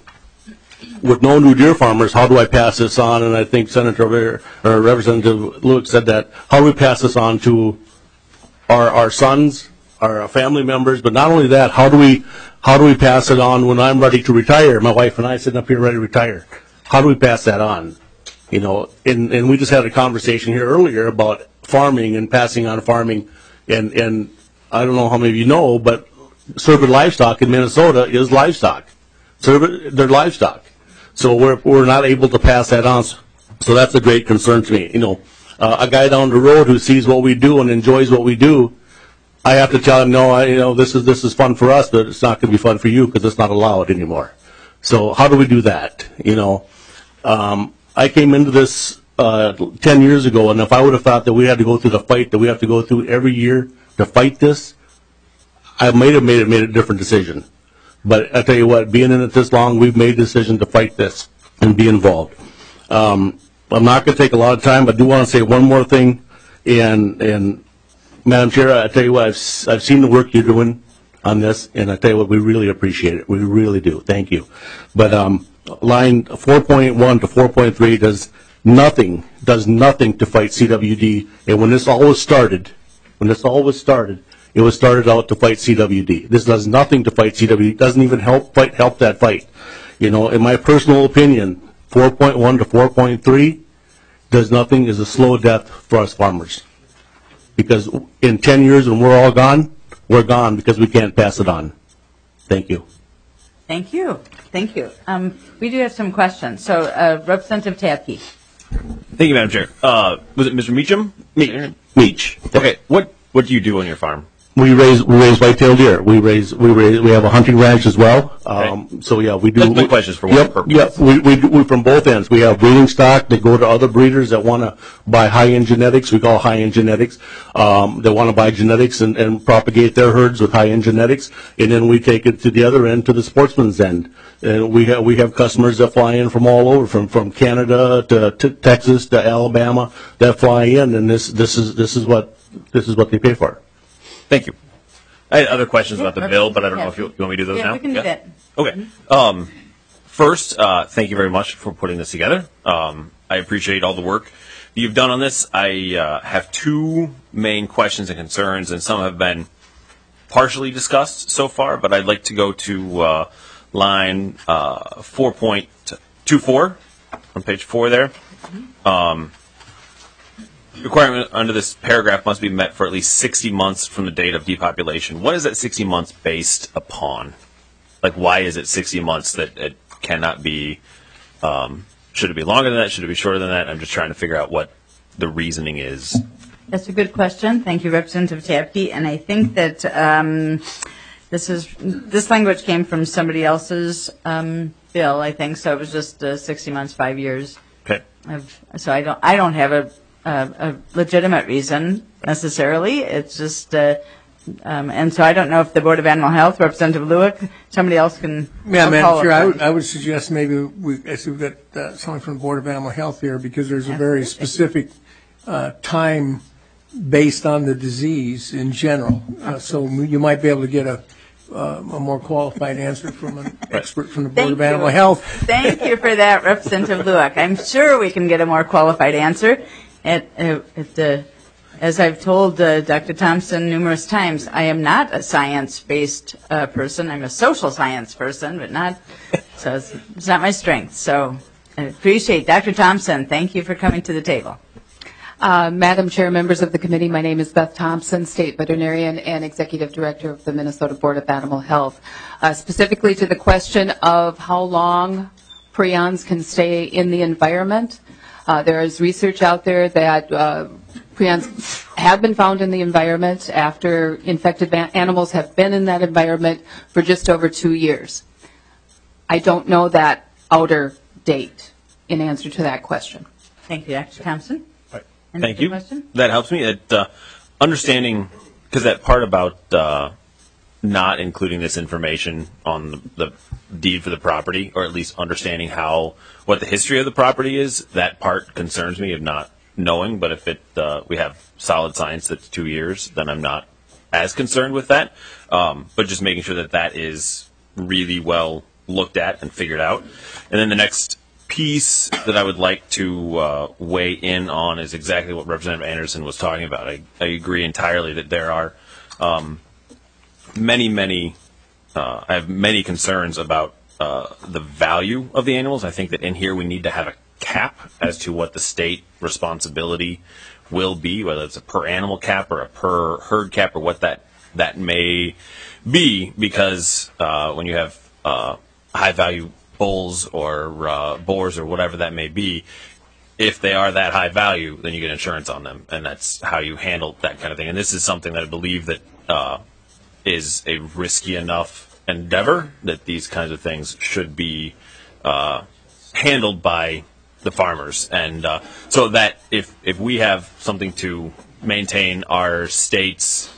with no new deer farmers, how do I pass this on? And I think Senator or Representative Lewis said that. How do we pass this on to our our sons, our family members? But not only that, how do we how do we pass it on when I'm ready to retire? My wife and I sitting up here ready to retire. How do we pass that on? You know, and, and we just had a conversation here earlier about farming and passing on farming. And, and I don't know how many of you know, but cervid livestock in Minnesota is livestock. Cervid, they're livestock. So we're, we're not able to pass that on. So that's a great concern to me. You know, uh, a guy down the road who sees what we do and enjoys what we do, I have to tell him, no, I, you know, this is, this is fun for us, but it's not going to be fun for you because it's not allowed anymore. So how do we do that? You know, um, I came into this uh, ten years ago, and if I would have thought that we had to go through the fight that we have to go through every year to fight this, I might have made it made a different decision. But I tell you what, being in it this long, we've made a decision to fight this and be involved. Um, I'm not going to take a lot of time, but I do want to say one more thing. And, and Madam Chair, I tell you what, I've, I've seen the work you're doing on this, and I tell you what, we really appreciate it. We really do. Thank you. But um, line four point one to four point three does nothing, does nothing to fight C W D. And when this all was started, when this all was started, it was started out to fight C W D. This does nothing to fight C W D. It doesn't even help fight help that fight. You know, in my personal opinion, four point one to four point three does nothing, is a slow death for us farmers. Because in ten years when we're all gone, we're gone because we can't pass it on. Thank you. Thank you. Thank you. Um, we do have some questions. So, uh, Representative Tapke. Thank you, Madam Chair. Uh, was it Mister Meacham? Meach. Meach. Okay. What What do you do on your farm? We raise we raise white-tailed deer. We raise we raise we have a hunting ranch as well. Um, okay. So yeah, we do. That's my questions for one yep, purpose. Yep. We we do we, from both ends. We have breeding stock that go to other breeders that want to buy high-end genetics. We call high-end genetics. Um, they want to buy genetics and, and propagate their herds with high-end genetics, and then we take it to the other end, to the sportsman's end. And we have we have customers that fly in from all over, from from Canada to, to Texas to Alabama, that fly in, and this this is this is what this is what they pay for. Thank you. I had other questions about the bill, but I don't know if you, you want me to do those yeah, now? we can do that. Okay. Um, first, uh, thank you very much for putting this together. Um, I appreciate all the work that you've done on this. I uh, have two main questions and concerns, and some have been partially discussed so far, but I'd like to go to uh, line uh, four point two four on page four there. Um, requirement under this paragraph must be met for at least sixty months from the date of depopulation. What is that sixty months based upon? Like, why is it sixty months that it cannot be, um, should it be longer than that? Should it be shorter than that? I'm just trying to figure out what the reasoning is. That's a good question. Thank you, Representative Tapke. And I think that um, this is this language came from somebody else's um, bill, I think. So it was just uh, sixty months, five years. Okay. Of, so I don't I don't have a Uh, a legitimate reason necessarily. It's just, uh, um, and so I don't know if the Board of Animal Health, Representative Lewick, somebody else can. Yeah, Madam Chair, I would, I would suggest maybe we, as we've got uh, someone from the Board of Animal Health here, because there's a very specific uh, time based on the disease in general. Uh, so you might be able to get a, uh, a more qualified answer from an expert from the Board Thank of Animal you. Health. Thank you for that, Representative Lewick. I'm sure we can get a more qualified answer. At, uh, at the, as I've told uh, Doctor Thompson numerous times, I am not a science-based uh, person. I'm a social science person, but not, so it's, it's not my strength. So I appreciate Doctor Thompson. Thank you for coming to the table. Uh, Madam Chair, members of the committee, my name is Beth Thompson, State Veterinarian and Executive Director of the Minnesota Board of Animal Health. Uh, specifically to the question of how long prions can stay in the environment, Uh, there is research out there that uh, prions have been found in the environment after infected animals have been in that environment for just over two years. I don't know that outer date in answer to that question. Thank you, Doctor Thompson. Right. Any Thank you. Question? That helps me. It, uh, understanding, because that part about uh, not including this information on the, the deed for the property, or at least understanding how what the history of the property is, that part concerns me of not knowing. But if it uh, we have solid science that's two years, then I'm not as concerned with that. Um, but just making sure that that is really well looked at and figured out. And then the next piece that I would like to uh, weigh in on is exactly what Representative Anderson was talking about. I, I agree entirely that there are um, many, many, uh, I have many concerns about uh, the value of the animals. I think that in here we need to have a cap as to what the state responsibility will be, whether it's a per animal cap or a per herd cap or what that that may be, because uh, when you have uh, high value bulls or uh, boars or whatever that may be, if they are that high value, then you get insurance on them, and that's how you handle that kind of thing. And this is something that I believe that uh, is a risky enough endeavor that these kinds of things should be uh, handled by the farmers, and uh, so that if if we have something to maintain our state's,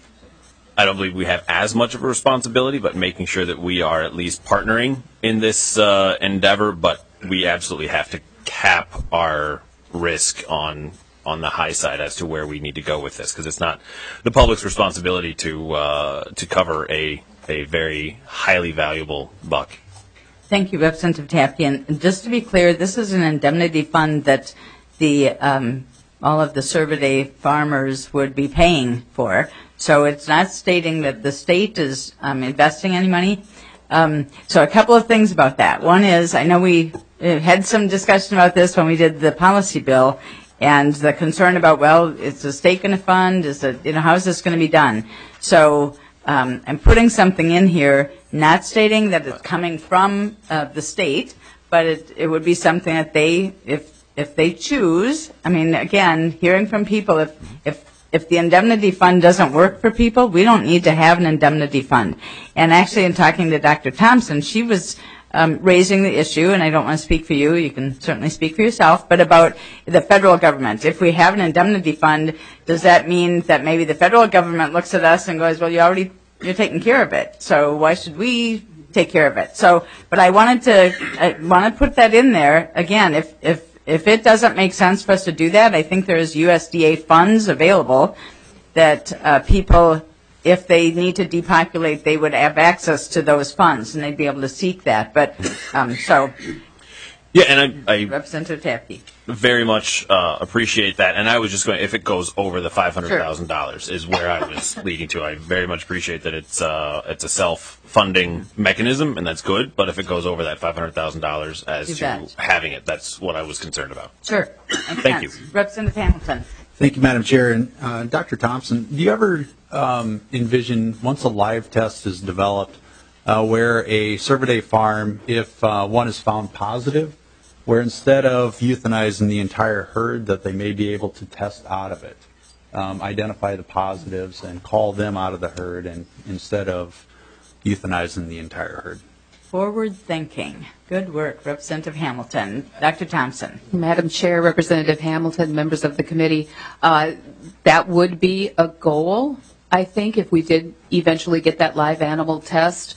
I don't believe we have as much of a responsibility, but making sure that we are at least partnering in this uh, endeavor. But we absolutely have to cap our risk on on the high side as to where we need to go with this, because it's not the public's responsibility to uh, to cover a a very highly valuable buck. Thank you, Representative Tapke. And just to be clear, this is an indemnity fund that the um, all of the Cervidae farmers would be paying for. So it's not stating that the state is um, investing any money. Um, so a couple of things about that. One is, I know we uh, had some discussion about this when we did the policy bill, and the concern about, well, is the state going to fund? Is it, you know, how is this going to be done? So um, I'm putting something in here, not stating that it's coming from uh, the state, but it, it would be something that they, if if they choose. I mean, again, hearing from people, if if if the indemnity fund doesn't work for people, we don't need to have an indemnity fund. And actually, in talking to Doctor Thompson, she was um, raising the issue, and I don't want to speak for you, you can certainly speak for yourself, but about the federal government. If we have an indemnity fund, does that mean that maybe the federal government looks at us and goes, well, you already, you're taking care of it, so why should we take care of it? So, but I wanted to, I want to put that in there. Again, if, if, if it doesn't make sense for us to do that, I think there's U S D A funds available that uh, people, if they need to depopulate, they would have access to those funds, and they'd be able to seek that. But um, so, yeah, and I, I Representative Tapke. very much uh, appreciate that. And I was just going, if it goes over the five hundred thousand dollars, sure, is where I was leading to. I very much appreciate that it's uh, it's a self-funding mechanism, and that's good. But if it goes over that five hundred thousand dollars as You to bet. having it, that's what I was concerned about. Sure. Thank you. Representative Hamilton. Thank you, Madam Chair. And uh, Doctor Thompson, do you ever um, envision, once a live test is developed, uh, where a Cervidae farm, if uh, one is found positive, where instead of euthanizing the entire herd, that they may be able to test out of it, um, identify the positives and call them out of the herd, and instead of euthanizing the entire herd? Forward thinking. Good work, Representative Hamilton. Doctor Thompson. Madam Chair, Representative Hamilton, members of the committee, uh, that would be a goal, I think, if we did eventually get that live animal test,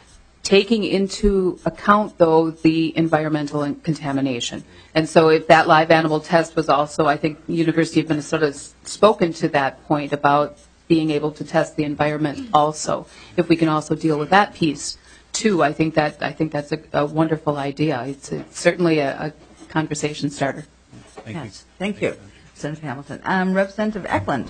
taking into account, though, the environmental and contamination. And so if that live animal test was also, I think University of Minnesota has spoken to that point about being able to test the environment also. If we can also deal with that piece, too, I think that I think that's a, a wonderful idea. It's, a, certainly a, a conversation starter. Thank yes. you. Thank you, Representative Hamilton. Um, Representative Eklund.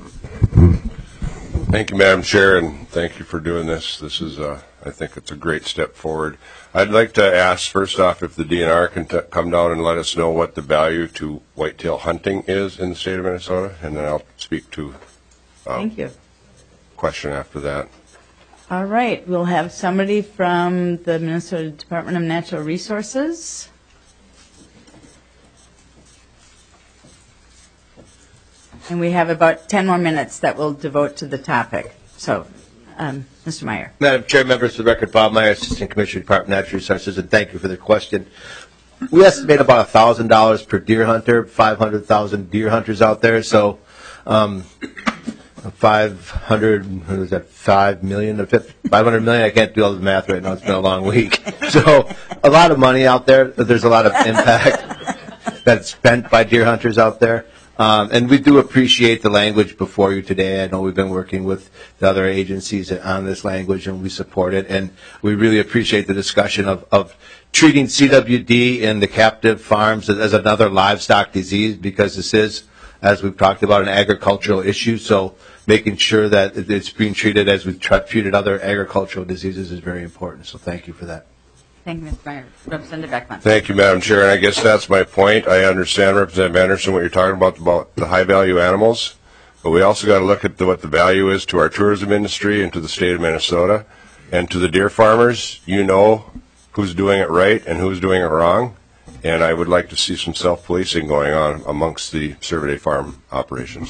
Thank you, Madam Chair, and thank you for doing this. This is, uh, I think it's a great step forward. I'd like to ask, first off, if the D N R can t- come down and let us know what the value to whitetail hunting is in the state of Minnesota, and then I'll speak to um, Thank you. question after that. All right. We'll have somebody from the Minnesota Department of Natural Resources. And we have about ten more minutes that we'll devote to the topic. So, um, Mister Meyer. Madam Chair, members of the record, Bob Meyer, Assistant Commissioner, Department of Natural Resources, and thank you for the question. We estimate about one thousand dollars per deer hunter, five hundred thousand deer hunters out there. So, um, five hundred, what is that, five million, five hundred million? I can't do all the math right now. It's been a long week. So, a lot of money out there. There's a lot of impact that's spent by deer hunters out there. Um, and we do appreciate the language before you today. I know we've been working with the other agencies on this language, and we support it. And we really appreciate the discussion of, of treating C W D and the captive farms as another livestock disease, because this is, as we've talked about, an agricultural issue. So making sure that it's being treated as we've treated other agricultural diseases is very important. So thank you for that. Thank you, Mister Meyer. Representative Beckman. Thank you, Madam Chair, and I guess that's my point. I understand, Representative Anderson, what you're talking about, about the high-value animals, but we also got to look at the, what the value is to our tourism industry and to the state of Minnesota and to the deer farmers. You know who's doing it right and who's doing it wrong, and I would like to see some self-policing going on amongst the Cervidae farm operations.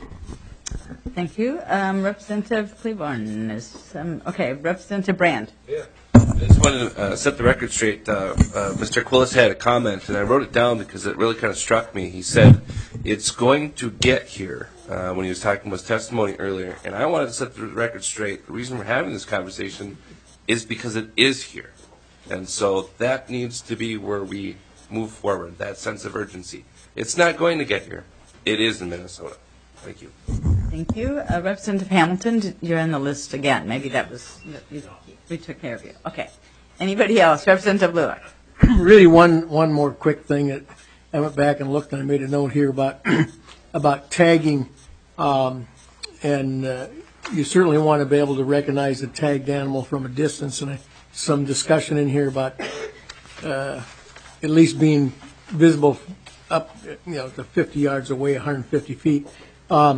Thank you. Um, Representative Claiborne is, um, okay, Representative Brand. Yeah. I just wanted to uh, set the record straight. Uh, uh, Mister Quillis had a comment, and I wrote it down because it really kind of struck me. He said, it's going to get here, uh, when he was talking about his testimony earlier. And I wanted to set the record straight. The reason we're having this conversation is because it is here. And so that needs to be where we move forward, that sense of urgency. It's not going to get here. It is in Minnesota. Thank you. Thank you. Uh, Representative Hamilton, you're on the list again. Maybe that was, you, we took care of you. Okay. Anybody else? Representative Lewis. Really, one one more quick thing that I went back and looked, and I made a note here about about tagging, um, and uh, you certainly want to be able to recognize a tagged animal from a distance. And I, some discussion in here about uh, at least being visible up, you know, to fifty yards away, one hundred fifty feet. Um,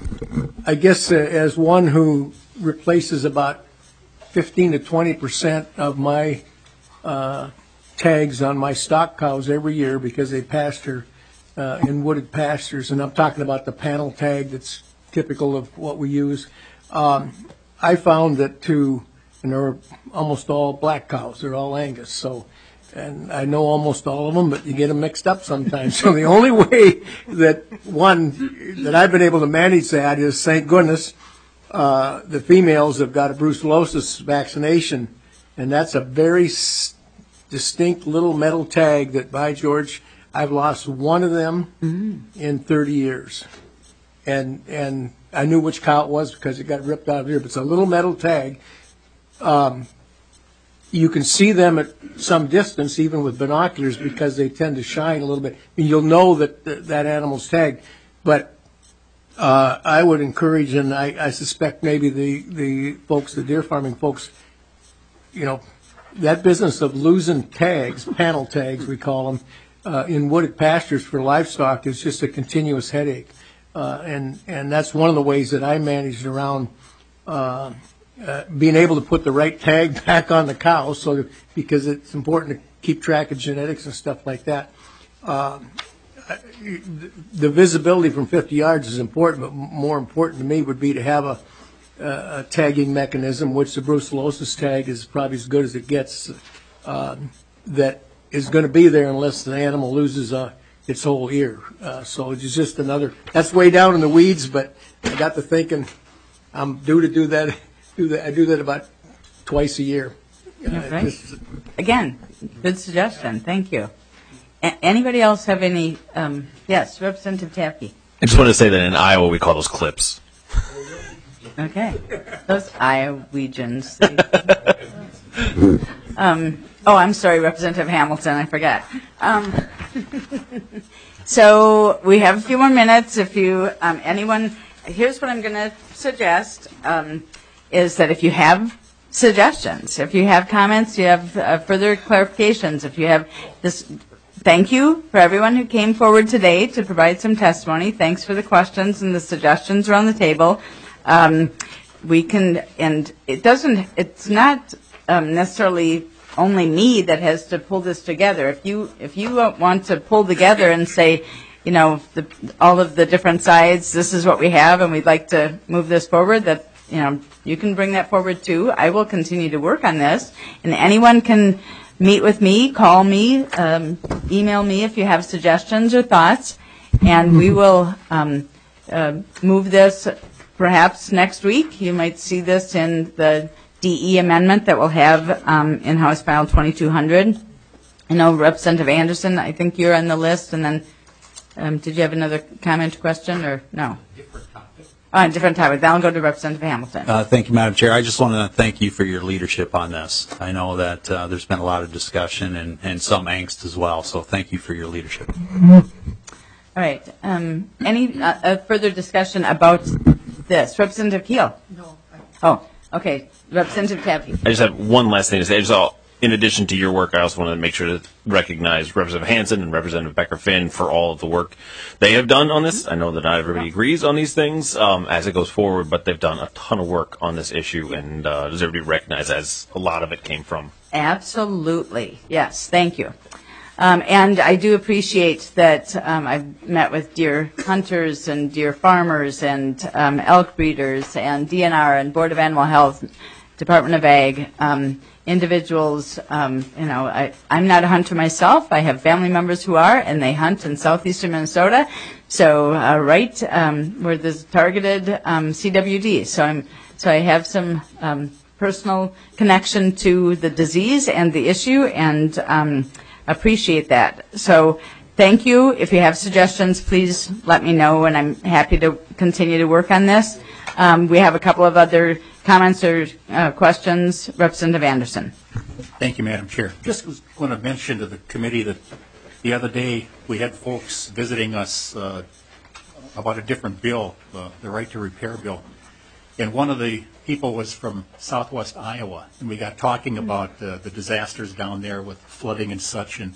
I guess uh, as one who replaces about fifteen to twenty percent of my uh, tags on my stock cows every year because they pasture uh, in wooded pastures, and I'm talking about the panel tag that's typical of what we use. Um, I found that to, and they're almost all black cows, they're all Angus, so. And I know almost all of them, but you get them mixed up sometimes. So the only way that, one, that I've been able to manage that is, thank goodness, uh, the females have got a brucellosis vaccination, and that's a very s- distinct little metal tag that, by George, I've lost one of them mm-hmm. in thirty years. And and I knew which cow it was because it got ripped out of here, but it's a little metal tag. Um, You can see them at some distance, even with binoculars, because they tend to shine a little bit. And you'll know that th- that animal's tagged. But uh, I would encourage, and I, I suspect maybe the, the folks, the deer farming folks, you know, that business of losing tags, panel tags we call them, uh, in wooded pastures for livestock is just a continuous headache. Uh, and, and that's one of the ways that I managed around uh Uh, being able to put the right tag back on the cow, so that, because it's important to keep track of genetics and stuff like that. Um, the visibility from fifty yards is important, but more important to me would be to have a, a tagging mechanism, which the brucellosis tag is probably as good as it gets, uh, that is going to be there unless the animal loses uh, its whole ear. Uh, so it's just another, that's way down in the weeds, but I got to thinking I'm due to do that. Do that, I do that about twice a year. Uh, right. just, Again, good suggestion. Thank you. A- anybody else have any? Um, yes, Representative Taffy. I just want to say that in Iowa we call those clips. Okay. Those Iowegians. um, oh, I'm sorry, Representative Hamilton. I forgot. Um, so we have a few more minutes. If you, um, anyone, here's what I'm going to suggest. Um, is that if you have suggestions, if you have comments, you have uh, further clarifications, if you have this, thank you for everyone who came forward today to provide some testimony. Thanks for the questions and the suggestions around the table. Um, we can, and it doesn't, it's not um, necessarily only me that has to pull this together. If you, if you want to pull together and say, you know, the, all of the different sides, this is what we have and we'd like to move this forward, that, you know, you can bring that forward too. I will continue to work on this, and anyone can meet with me, call me, um, email me if you have suggestions or thoughts, and we will um, uh, move this perhaps next week. You might see this in the D E amendment that we'll have um, in House File twenty-two hundred. I know Representative Anderson, I think you're on the list, and then um, did you have another comment or question, or no? On a different topic. Then I'll go to Representative Hamilton. Uh, thank you, Madam Chair. I just want to thank you for your leadership on this. I know that uh, there's been a lot of discussion and, and some angst as well, so thank you for your leadership. All right. Um, any uh, uh, further discussion about this? Representative Keel? No. Oh, okay. Representative Taffy. I just have one last thing to say. I just all, in addition to your work, I also want to make sure to recognize Representative Hansen and Representative Becker-Finn for all of the work they have done on this. I know that not everybody agrees on these things um, as it goes forward, but they've done a ton of work on this issue and uh, deserve to be recognized, as a lot of it came from. Absolutely. Yes. Thank you. Um, and I do appreciate that um, I've met with deer hunters and deer farmers and um, elk breeders and D N R and Board of Animal Health, Department of Ag, um, individuals. Um, you know, I, I'm not a hunter myself. I have family members who are, and they hunt in southeastern Minnesota. So, uh, right um, where there's targeted um, C W D. So I'm so I have some um, personal connection to the disease and the issue, and um, appreciate that. So thank you. If you have suggestions, please let me know, and I'm happy to continue to work on this. Um, we have a couple of other comments or uh, questions. Representative Anderson. Thank you, Madam Chair. Just was going to mention to the committee that the other day we had folks visiting us uh, about a different bill, uh, the right to repair bill. And one of the people was from southwest Iowa, and we got talking about uh, the disasters down there with flooding and such, and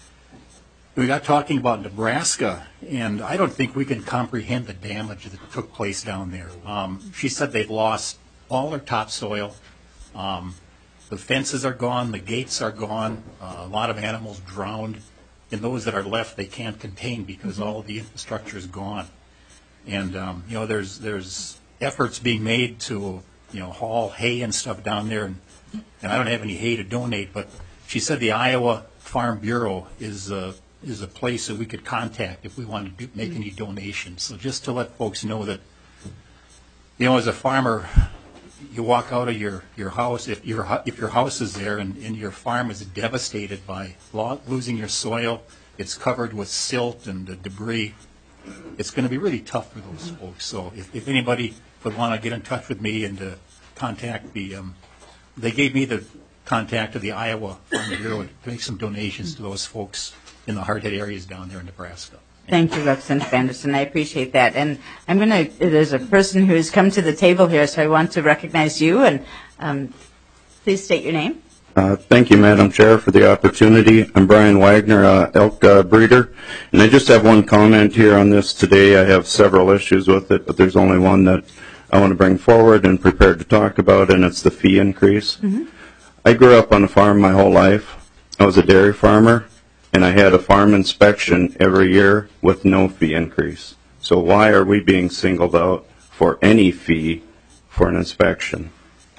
we got talking about Nebraska, and I don't think we can comprehend the damage that took place down there. Um, she said they've lost all their topsoil, um, the fences are gone, the gates are gone, uh, a lot of animals drowned, and those that are left they can't contain because all the infrastructure is gone. And um, you know, there's there's efforts being made to, you know, haul hay and stuff down there, and, and I don't have any hay to donate, but she said the Iowa Farm Bureau is a, is a place that we could contact if we wanted to do, make any donations. So just to let folks know that, you know, as a farmer, you walk out of your, your house, if your, if your house is there and, and your farm is devastated by lo- losing your soil, it's covered with silt and uh, debris, it's going to be really tough for those folks. So if, if anybody would want to get in touch with me and uh, contact me, um, they gave me the contact of the Iowa Farm Bureau to make some donations to those folks in the hard-hit areas down there in Nebraska. Thank you, Representative Anderson. I appreciate that. And I'm going to, there's a person who has come to the table here, so I want to recognize you. And um, please state your name. Uh, thank you, Madam Chair, for the opportunity. I'm Brian Wagner, uh, elk uh, breeder, and I just have one comment here on this today. I have several issues with it, but there's only one that I want to bring forward and prepared to talk about, and it's the fee increase. Mm-hmm. I grew up on a farm my whole life. I was a dairy farmer, and I had a farm inspection every year with no fee increase. So why are we being singled out for any fee for an inspection?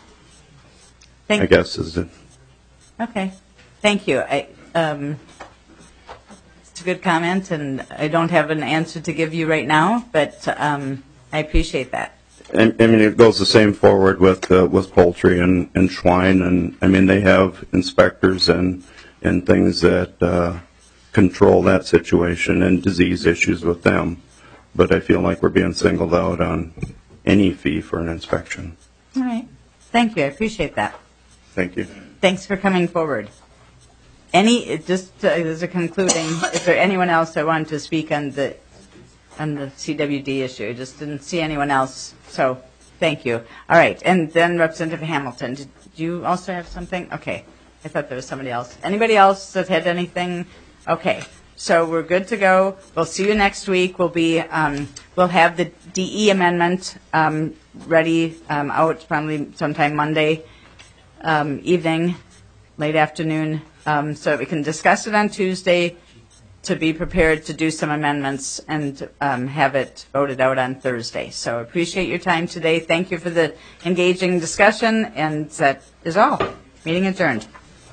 Thank I guess is it. Okay. Thank you. I, um, it's a good comment, and I don't have an answer to give you right now, but um, I appreciate that. I, I mean, it goes the same forward with uh, with poultry and, and swine, and I mean, they have inspectors and and things that uh, control that situation and disease issues with them. But I feel like we're being singled out on any fee for an inspection. All right. Thank you. I appreciate that. Thank you. Thanks for coming forward. Any, just uh, as a concluding, is there anyone else that wanted to speak on the on the C W D issue? I just didn't see anyone else, so thank you. All right, and then Representative Hamilton, did you also have something? Okay, I thought there was somebody else. Anybody else that had anything? Okay, so we're good to go. We'll see you next week. We'll be, um, we'll have the D E amendment um, ready um, out probably sometime Monday. Um, evening, late afternoon, um, so we can discuss it on Tuesday to be prepared to do some amendments and um, have it voted out on Thursday. So appreciate your time today. Thank you for the engaging discussion, and that is all. Meeting adjourned.